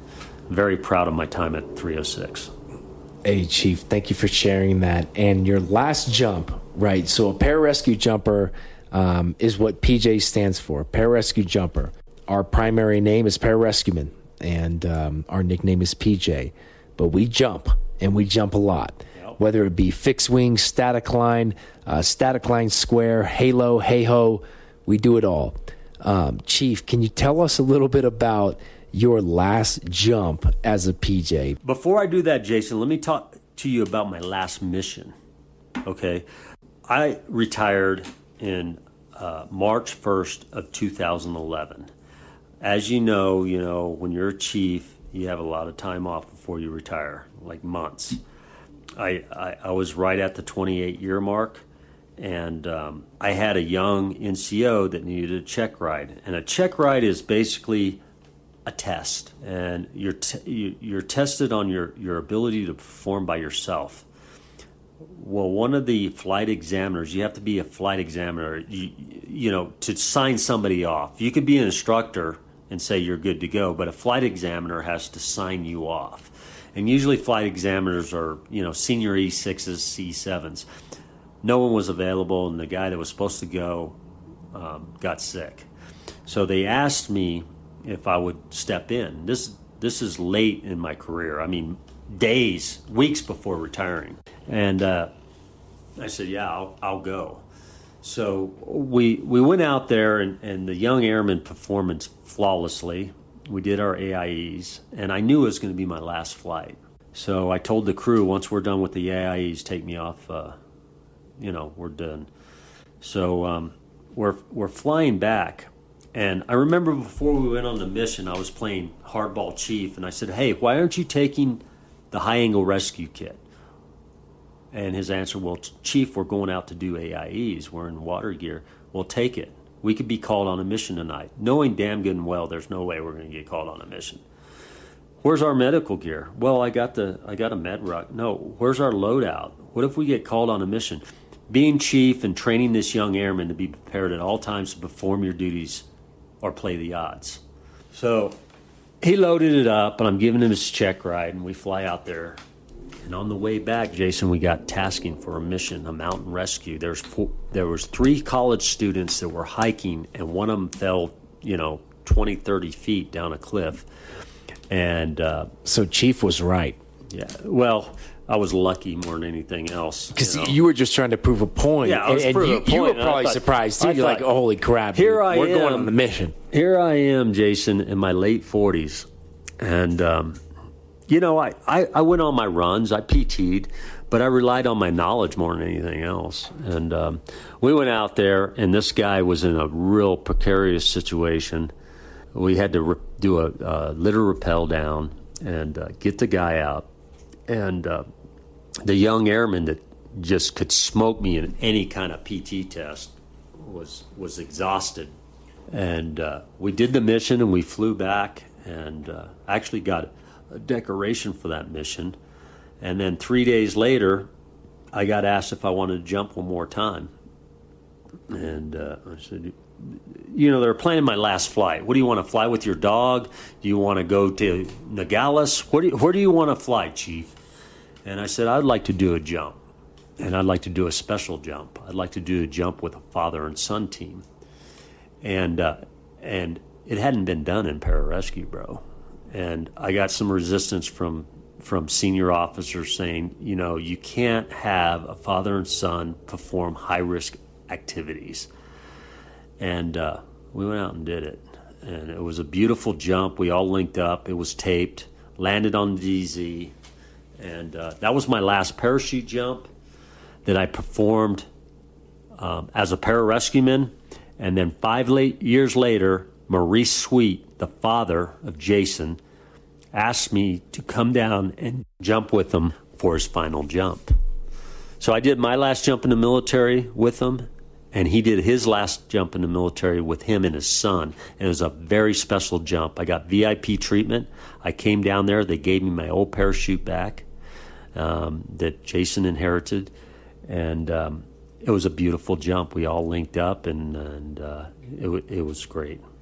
very proud of my time at three oh six. Hey, Chief, thank you for sharing that. And your last jump, right? So a pararescue jumper um, is what P J stands for, pararescue jumper. Our primary name is pararescueman, and um, our nickname is P J. But we jump, and we jump a lot, yep. Whether it be fixed wing, static line, uh, static line square, halo, hey-ho, we do it all. Um, Chief, can you tell us a little bit about your last jump as a P J? Before I do that, Jason, let me talk to you about my last mission, okay? I retired in uh, March first of two thousand eleven. As you know, you know, when you're a chief, you have a lot of time off before you retire, like months. I, I, I was right at the twenty-eight year mark, and um, I had a young N C O that needed a check ride. And a check ride is basically a test, and you're t- you're tested on your, your ability to perform by yourself. Well, one of the flight examiners, you have to be a flight examiner, you, you know, to sign somebody off. You could be an instructor and say you're good to go, but a flight examiner has to sign you off. And usually flight examiners are, you know, senior E sixes, C sevens. No one was available, and the guy that was supposed to go um, got sick. So they asked me if I would step in. This this is late in my career. I mean, days, weeks before retiring. And uh, I said, yeah, I'll, I'll go. So we we went out there, and, and the young airman performed flawlessly. We did our A I Es, and I knew it was going to be my last flight. So I told the crew, once we're done with the A I Es, take me off. Uh, you know, we're done. So um, we're we're flying back. And I remember before we went on the mission, I was playing hardball chief, and I said, hey, why aren't you taking the high angle rescue kit? And his answer, well, Chief, we're going out to do A I Es. We're in water gear. Well, take it. We could be called on a mission tonight. Knowing damn good and well there's no way we're going to get called on a mission. Where's our medical gear? Well, I got the I got a med ruck. No, where's our loadout? What if we get called on a mission? Being chief and training this young airman to be prepared at all times to perform your duties or play the odds. So he loaded it up, and I'm giving him his check ride, and we fly out there. And on the way back, Jason, we got tasking for a mission, a mountain rescue. There's four, there was three college students that were hiking, and one of them fell, you know, twenty, thirty feet down a cliff. And uh, so Chief was right. Yeah. Well, I was lucky more than anything else. Because you know? you were just trying to prove a point. Yeah, I was and, proving you, a point. you were and probably thought, surprised, too. I You're thought, like, oh, holy crap. Here dude. I we're am. going on the mission. Here I am, Jason, in my late forties. And, um, you know, I, I, I went on my runs. I P T'd, but I relied on my knowledge more than anything else. And um, we went out there, and this guy was in a real precarious situation. We had to re- do a uh, litter rappel down and uh, get the guy out. And uh, the young airman that just could smoke me in any kind of P T test was was exhausted. And uh, we did the mission, and we flew back, and uh, actually got a decoration for that mission. And then three days later, I got asked if I wanted to jump one more time. And uh, I said, you know, they're planning my last flight. What do you want to fly with your dog? Do you want to go to Nogales? Where do you, where do you want to fly, Chief? And I said, I'd like to do a jump. And I'd like to do a special jump. I'd like to do a jump with a father and son team. And uh, and it hadn't been done in pararescue, bro. And I got some resistance from from senior officers saying, you know, you can't have a father and son perform high-risk activities. And uh, we went out and did it. And it was a beautiful jump. We all linked up. It was taped, landed on D Z. And uh, that was my last parachute jump that I performed um, as a pararescueman. And then five late years later, Maurice Sweet, the father of Jason, asked me to come down and jump with him for his final jump. So I did my last jump in the military with him, and he did his last jump in the military with him and his son. And it was a very special jump. I got V I P treatment. I came down there. They gave me my old parachute back um, that Jason inherited. And um, it was a beautiful jump. We all linked up, and, and uh, it, it was great.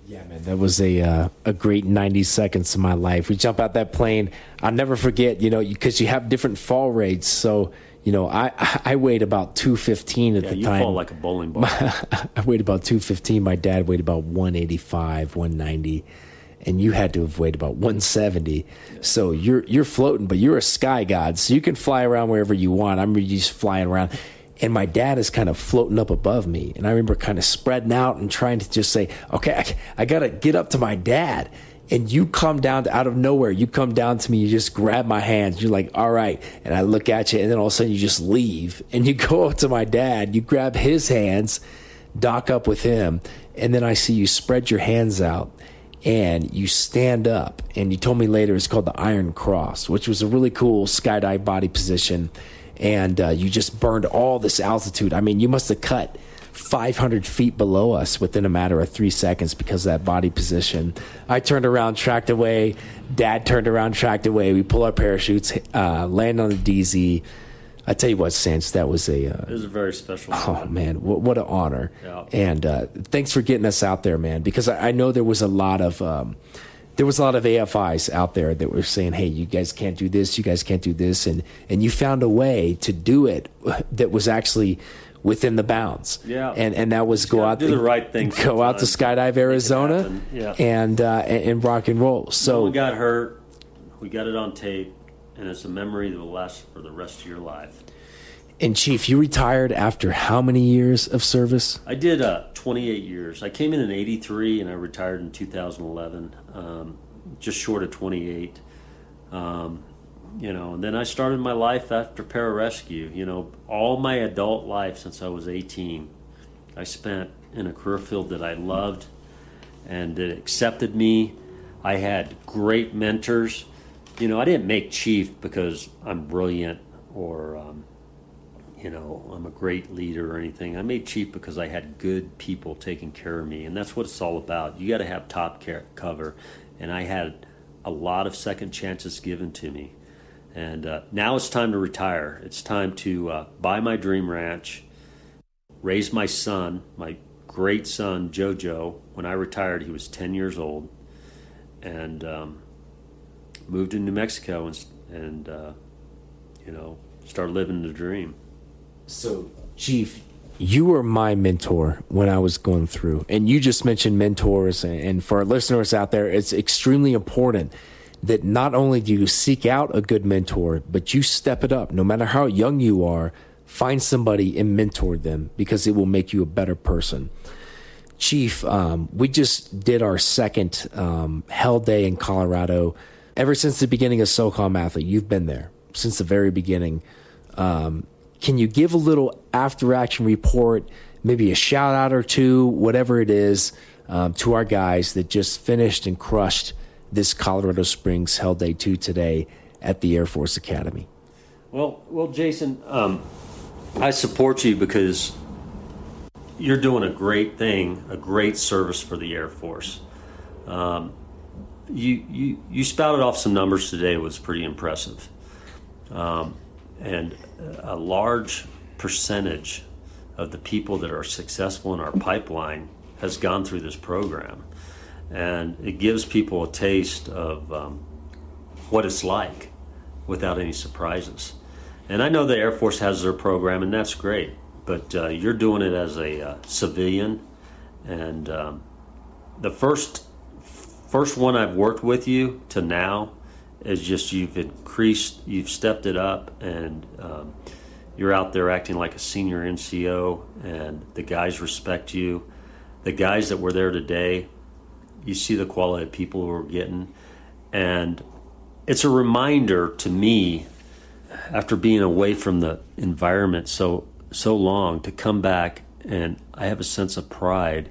Yeah, man, that was a uh, a great ninety seconds of my life. We jump out that plane. I'll never forget, you know, because you have different fall rates. So, you know, I I weighed about two fifteen at yeah, the you time. fall like a bowling ball. I weighed about two fifteen. My dad weighed about one eighty-five, one ninety. And you had to have weighed about one seventy. Yeah. So you're you're floating, but you're a sky god. So you can fly around wherever you want. I remember you just flying around. And my dad is kind of floating up above me. And I remember kind of spreading out and trying to just say, okay, I, I got to get up to my dad. And you come down to, out of nowhere. You come down to me. You just grab my hands. You're like, all right. And I look at you. And then all of a sudden you just leave. And you go up to my dad. You grab his hands, dock up with him. And then I see you spread your hands out. And you stand up. And you told me later it's called the Iron Cross, which was a really cool skydive body position. And uh, you just burned all this altitude. I mean, you must have cut five hundred feet below us within a matter of three seconds because of that body position. I turned around, tracked away. Dad turned around, tracked away. We pull our parachutes, uh, land on the D Z. I tell you what, Sanch, that was a... Uh, it was a very special Oh, moment. man, what, what an honor. Yeah. And uh, thanks for getting us out there, man, because I, I know there was a lot of... Um, There was a lot of A F Is out there that were saying, hey, you guys can't do this, you guys can't do this. And, and you found a way to do it that was actually within the bounds. Yeah. And and that was go out do the right thing. Go out to Skydive Arizona yeah. and, uh, and and rock and roll. So no one got hurt. We got it on tape. And it's a memory that will last for the rest of your life. And Chief, you retired after how many years of service? I did uh, twenty-eight years. I came in in eighty-three and I retired in two thousand eleven, um, just short of twenty-eight. Um, you know, and then I started my life after pararescue. You know, all my adult life since I was eighteen, I spent in a career field that I loved and that accepted me. I had great mentors. You know, I didn't make chief because I'm brilliant or... Um, you know, I'm a great leader or anything. I made chief because I had good people taking care of me, and that's what it's all about. You got to have top care, cover, and I had a lot of second chances given to me. And uh, now it's time to retire. It's time to uh, buy my dream ranch, raise my son, my great son, JoJo. When I retired, he was ten years old, and um, moved to New Mexico and, and uh, you know, start living the dream. So, Chief, you were my mentor when I was going through. And you just mentioned mentors. And for our listeners out there, it's extremely important that not only do you seek out a good mentor, but you step it up. No matter how young you are, find somebody and mentor them because it will make you a better person. Chief, um, we just did our second um, Hell Day in Colorado. Ever since the beginning of SoCal Mathlete, you've been there since the very beginning. Um, Can you give a little after-action report, maybe a shout-out or two, whatever it is, um, to our guys that just finished and crushed this Colorado Springs Hell Day two today at the Air Force Academy? Well, well, Jason, um, I support you because you're doing a great thing, a great service for the Air Force. Um, you, you, you spouted off some numbers today. It was pretty impressive. Um, And a large percentage of the people that are successful in our pipeline has gone through this program. And it gives people a taste of um, what it's like without any surprises. And I know the Air Force has their program, and that's great. But uh, you're doing it as a uh, civilian. And um, the first, first one I've worked with you to now is just you've increased, you've stepped it up, and um, you're out there acting like a senior N C O, and the guys respect you. The guys that were there today, you see the quality of people who are getting, and it's a reminder to me, after being away from the environment so so long, to come back, and I have a sense of pride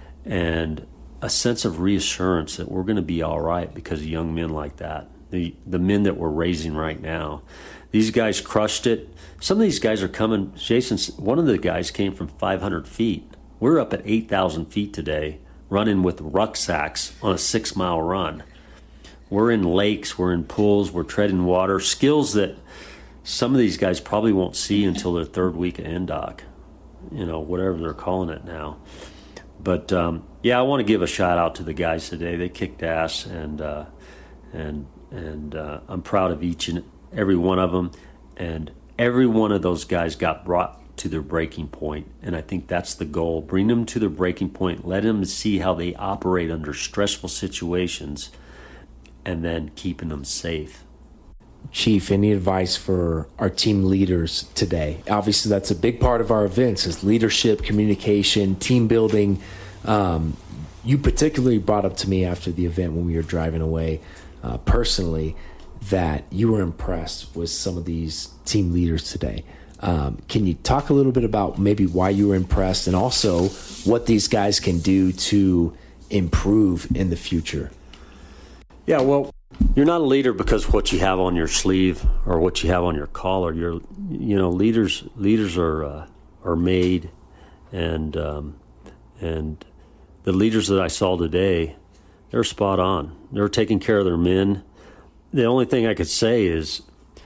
and a sense of reassurance that we're going to be all right because of young men like that. The, the men that we're raising right now. These guys crushed it. Some of these guys are coming. Jason, one of the guys came from five hundred feet. We're up at eight thousand feet today, running with rucksacks on a six-mile run. We're in lakes, we're in pools, we're treading water, skills that some of these guys probably won't see until their third week of N D O C, you know, whatever they're calling it now. but um, yeah, I want to give a shout out to the guys today. They kicked ass, and uh, and and uh, I'm proud of each and every one of them. And every one of those guys got brought to their breaking point, and I think that's the goal. Bring them to their breaking point. Let them see how they operate under stressful situations, and then keeping them safe. Chief, any advice for our team leaders today? Obviously, that's a big part of our events is leadership, communication, team building. Um, you particularly brought up to me after the event when we were driving away uh, personally that you were impressed with some of these team leaders today. Um, can you talk a little bit about maybe why you were impressed and also what these guys can do to improve in the future? Yeah, well, you're not a leader because of what you have on your sleeve or what you have on your collar. You're, you know, leaders. Leaders are uh, are made, and um, and the leaders that I saw today, they're spot on. They're taking care of their men. The only thing I could say is,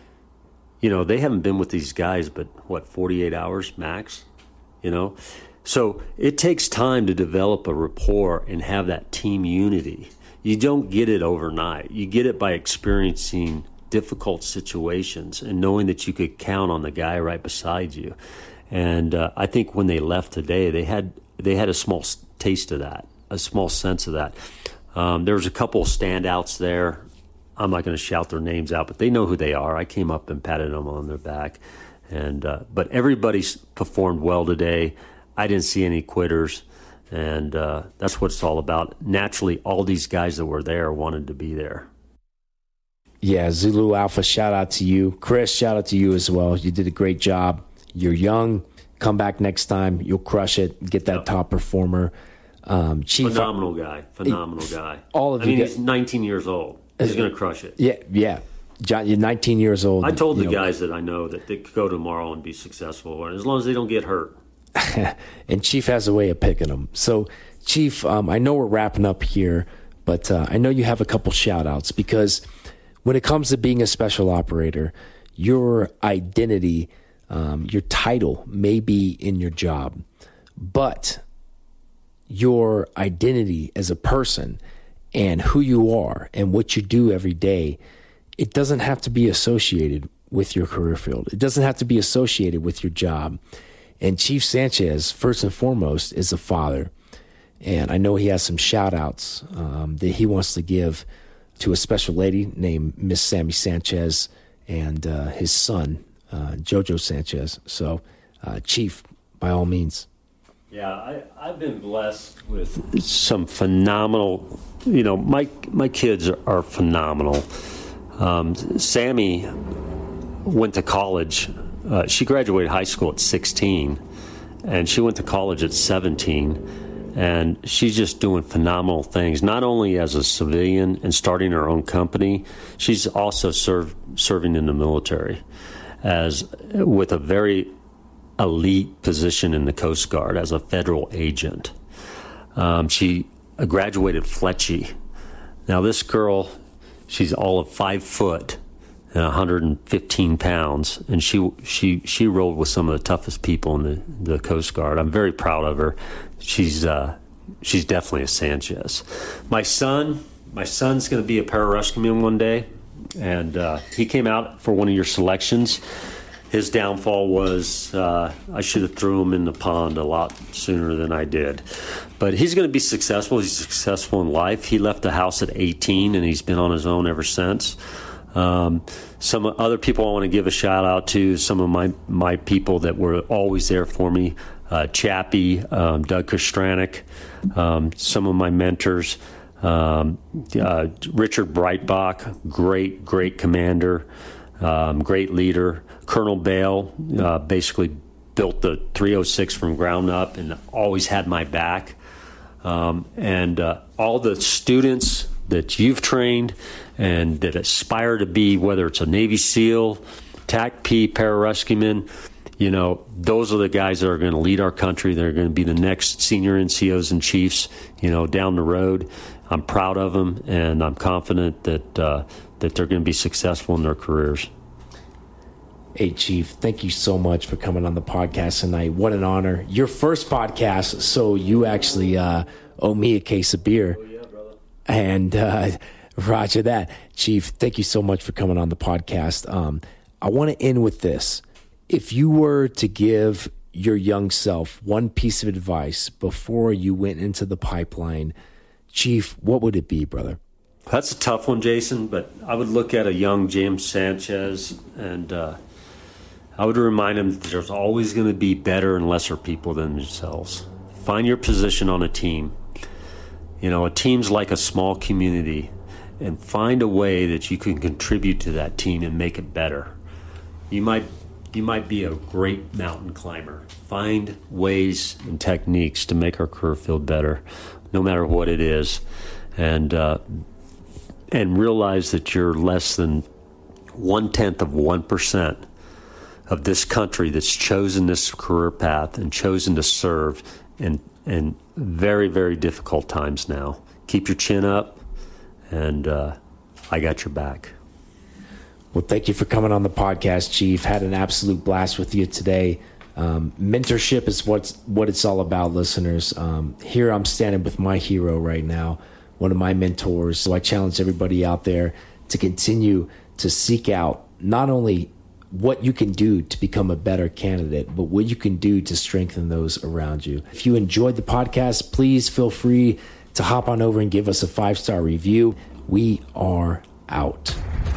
you know, they haven't been with these guys but what, forty-eight hours max, you know, so it takes time to develop a rapport and have that team unity. You don't get it overnight. You get it by experiencing difficult situations and knowing that you could count on the guy right beside you. And uh, I think when they left today, they had they had a small taste of that, a small sense of that. Um, there was a couple of standouts there. I'm not going to shout their names out, but they know who they are. I came up and patted them on their back. And uh, but everybody's performed well today. I didn't see any quitters. And uh, that's what it's all about. Naturally, all these guys that were there wanted to be there. Yeah, Zulu Alpha, shout out to you. Chris, shout out to you as well. You did a great job. You're young. Come back next time. You'll crush it. Get that yep. top performer. Um, Chief, Phenomenal guy. Phenomenal guy. All of I you mean, guys, he's nineteen years old. He's going to crush it. Yeah, yeah. John, you're nineteen years old. I told the know, guys that I know that they could go tomorrow and be successful, as long as they don't get hurt. And Chief has a way of picking them. So, Chief, um, I know we're wrapping up here, but uh, I know you have a couple shout-outs because when it comes to being a special operator, your identity, um, your title may be in your job, but your identity as a person and who you are and what you do every day, it doesn't have to be associated with your career field. It doesn't have to be associated with your job. And Chief Sanchez, first and foremost, is a father. And I know he has some shout outs um, that he wants to give to a special lady named Miss Sammy Sanchez and uh, his son, uh, Jojo Sanchez. So, uh, Chief, by all means. Yeah, I, I've been blessed with some phenomenal, you know, my, my kids are, are phenomenal. Um, Sammy went to college. Uh, she graduated high school at sixteen, and she went to college at seventeen, and she's just doing phenomenal things, not only as a civilian and starting her own company, she's also served, serving in the military as with a very elite position in the Coast Guard as a federal agent. Um, she graduated Fletchy. Now, this girl, she's all of five foot, and one hundred fifteen pounds, and she she she rolled with some of the toughest people in the, the Coast Guard. I'm very proud of her. She's uh, she's definitely a Sanchez. My son, my son's going to be a pararescueman one day, and uh, he came out for one of your selections. His downfall was uh, I should have threw him in the pond a lot sooner than I did. But he's going to be successful. He's successful in life. He left the house at eighteen, and he's been on his own ever since. Um, some other people I want to give a shout out to, some of my, my people that were always there for me, uh, Chappie, um, Doug Kostranik, um, some of my mentors, um, uh, Richard Breitbach, great, great commander, um, great leader. Colonel Bale uh, basically built the three oh six from ground up and always had my back. Um, and uh, all the students that you've trained and that aspire to be, whether it's a Navy SEAL, T A C P, pararescueman, you know, those are the guys that are going to lead our country. They're going to be the next senior N C Os and chiefs, you know, down the road. I'm proud of them, and I'm confident that uh, that they're going to be successful in their careers. Hey, Chief, thank you so much for coming on the podcast tonight. What an honor. Your first podcast, so you actually uh, owe me a case of beer. Oh, yeah, brother. And uh, roger that. Chief, thank you so much for coming on the podcast. Um, I want to end with this. If you were to give your young self one piece of advice before you went into the pipeline, Chief, what would it be, brother? That's a tough one, Jason, but I would look at a young James Sanchez and uh, I would remind him that there's always going to be better and lesser people than themselves. Find your position on a team. You know, a team's like a small community, and find a way that you can contribute to that team and make it better. You might you might be a great mountain climber. Find ways and techniques to make our career feel better, no matter what it is, and uh, and realize that you're less than one tenth of one percent of this country that's chosen this career path and chosen to serve in in very, very difficult times now. Keep your chin up, and uh, I got your back. Well, thank you for coming on the podcast, Chief. Had an absolute blast with you today. Um, mentorship is what's, what it's all about, listeners. Um, here I'm standing with my hero right now, one of my mentors. So I challenge everybody out there to continue to seek out not only what you can do to become a better candidate, but what you can do to strengthen those around you. If you enjoyed the podcast, please feel free to hop on over and give us a five-star review. We are out.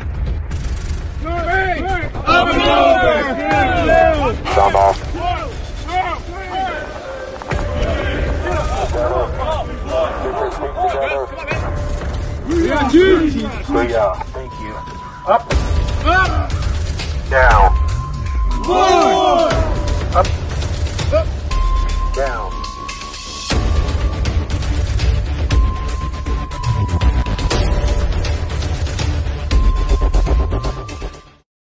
Up and over! Come on. Yeah, thank you. Up. Up. Down. Forward. Up. Up. Down.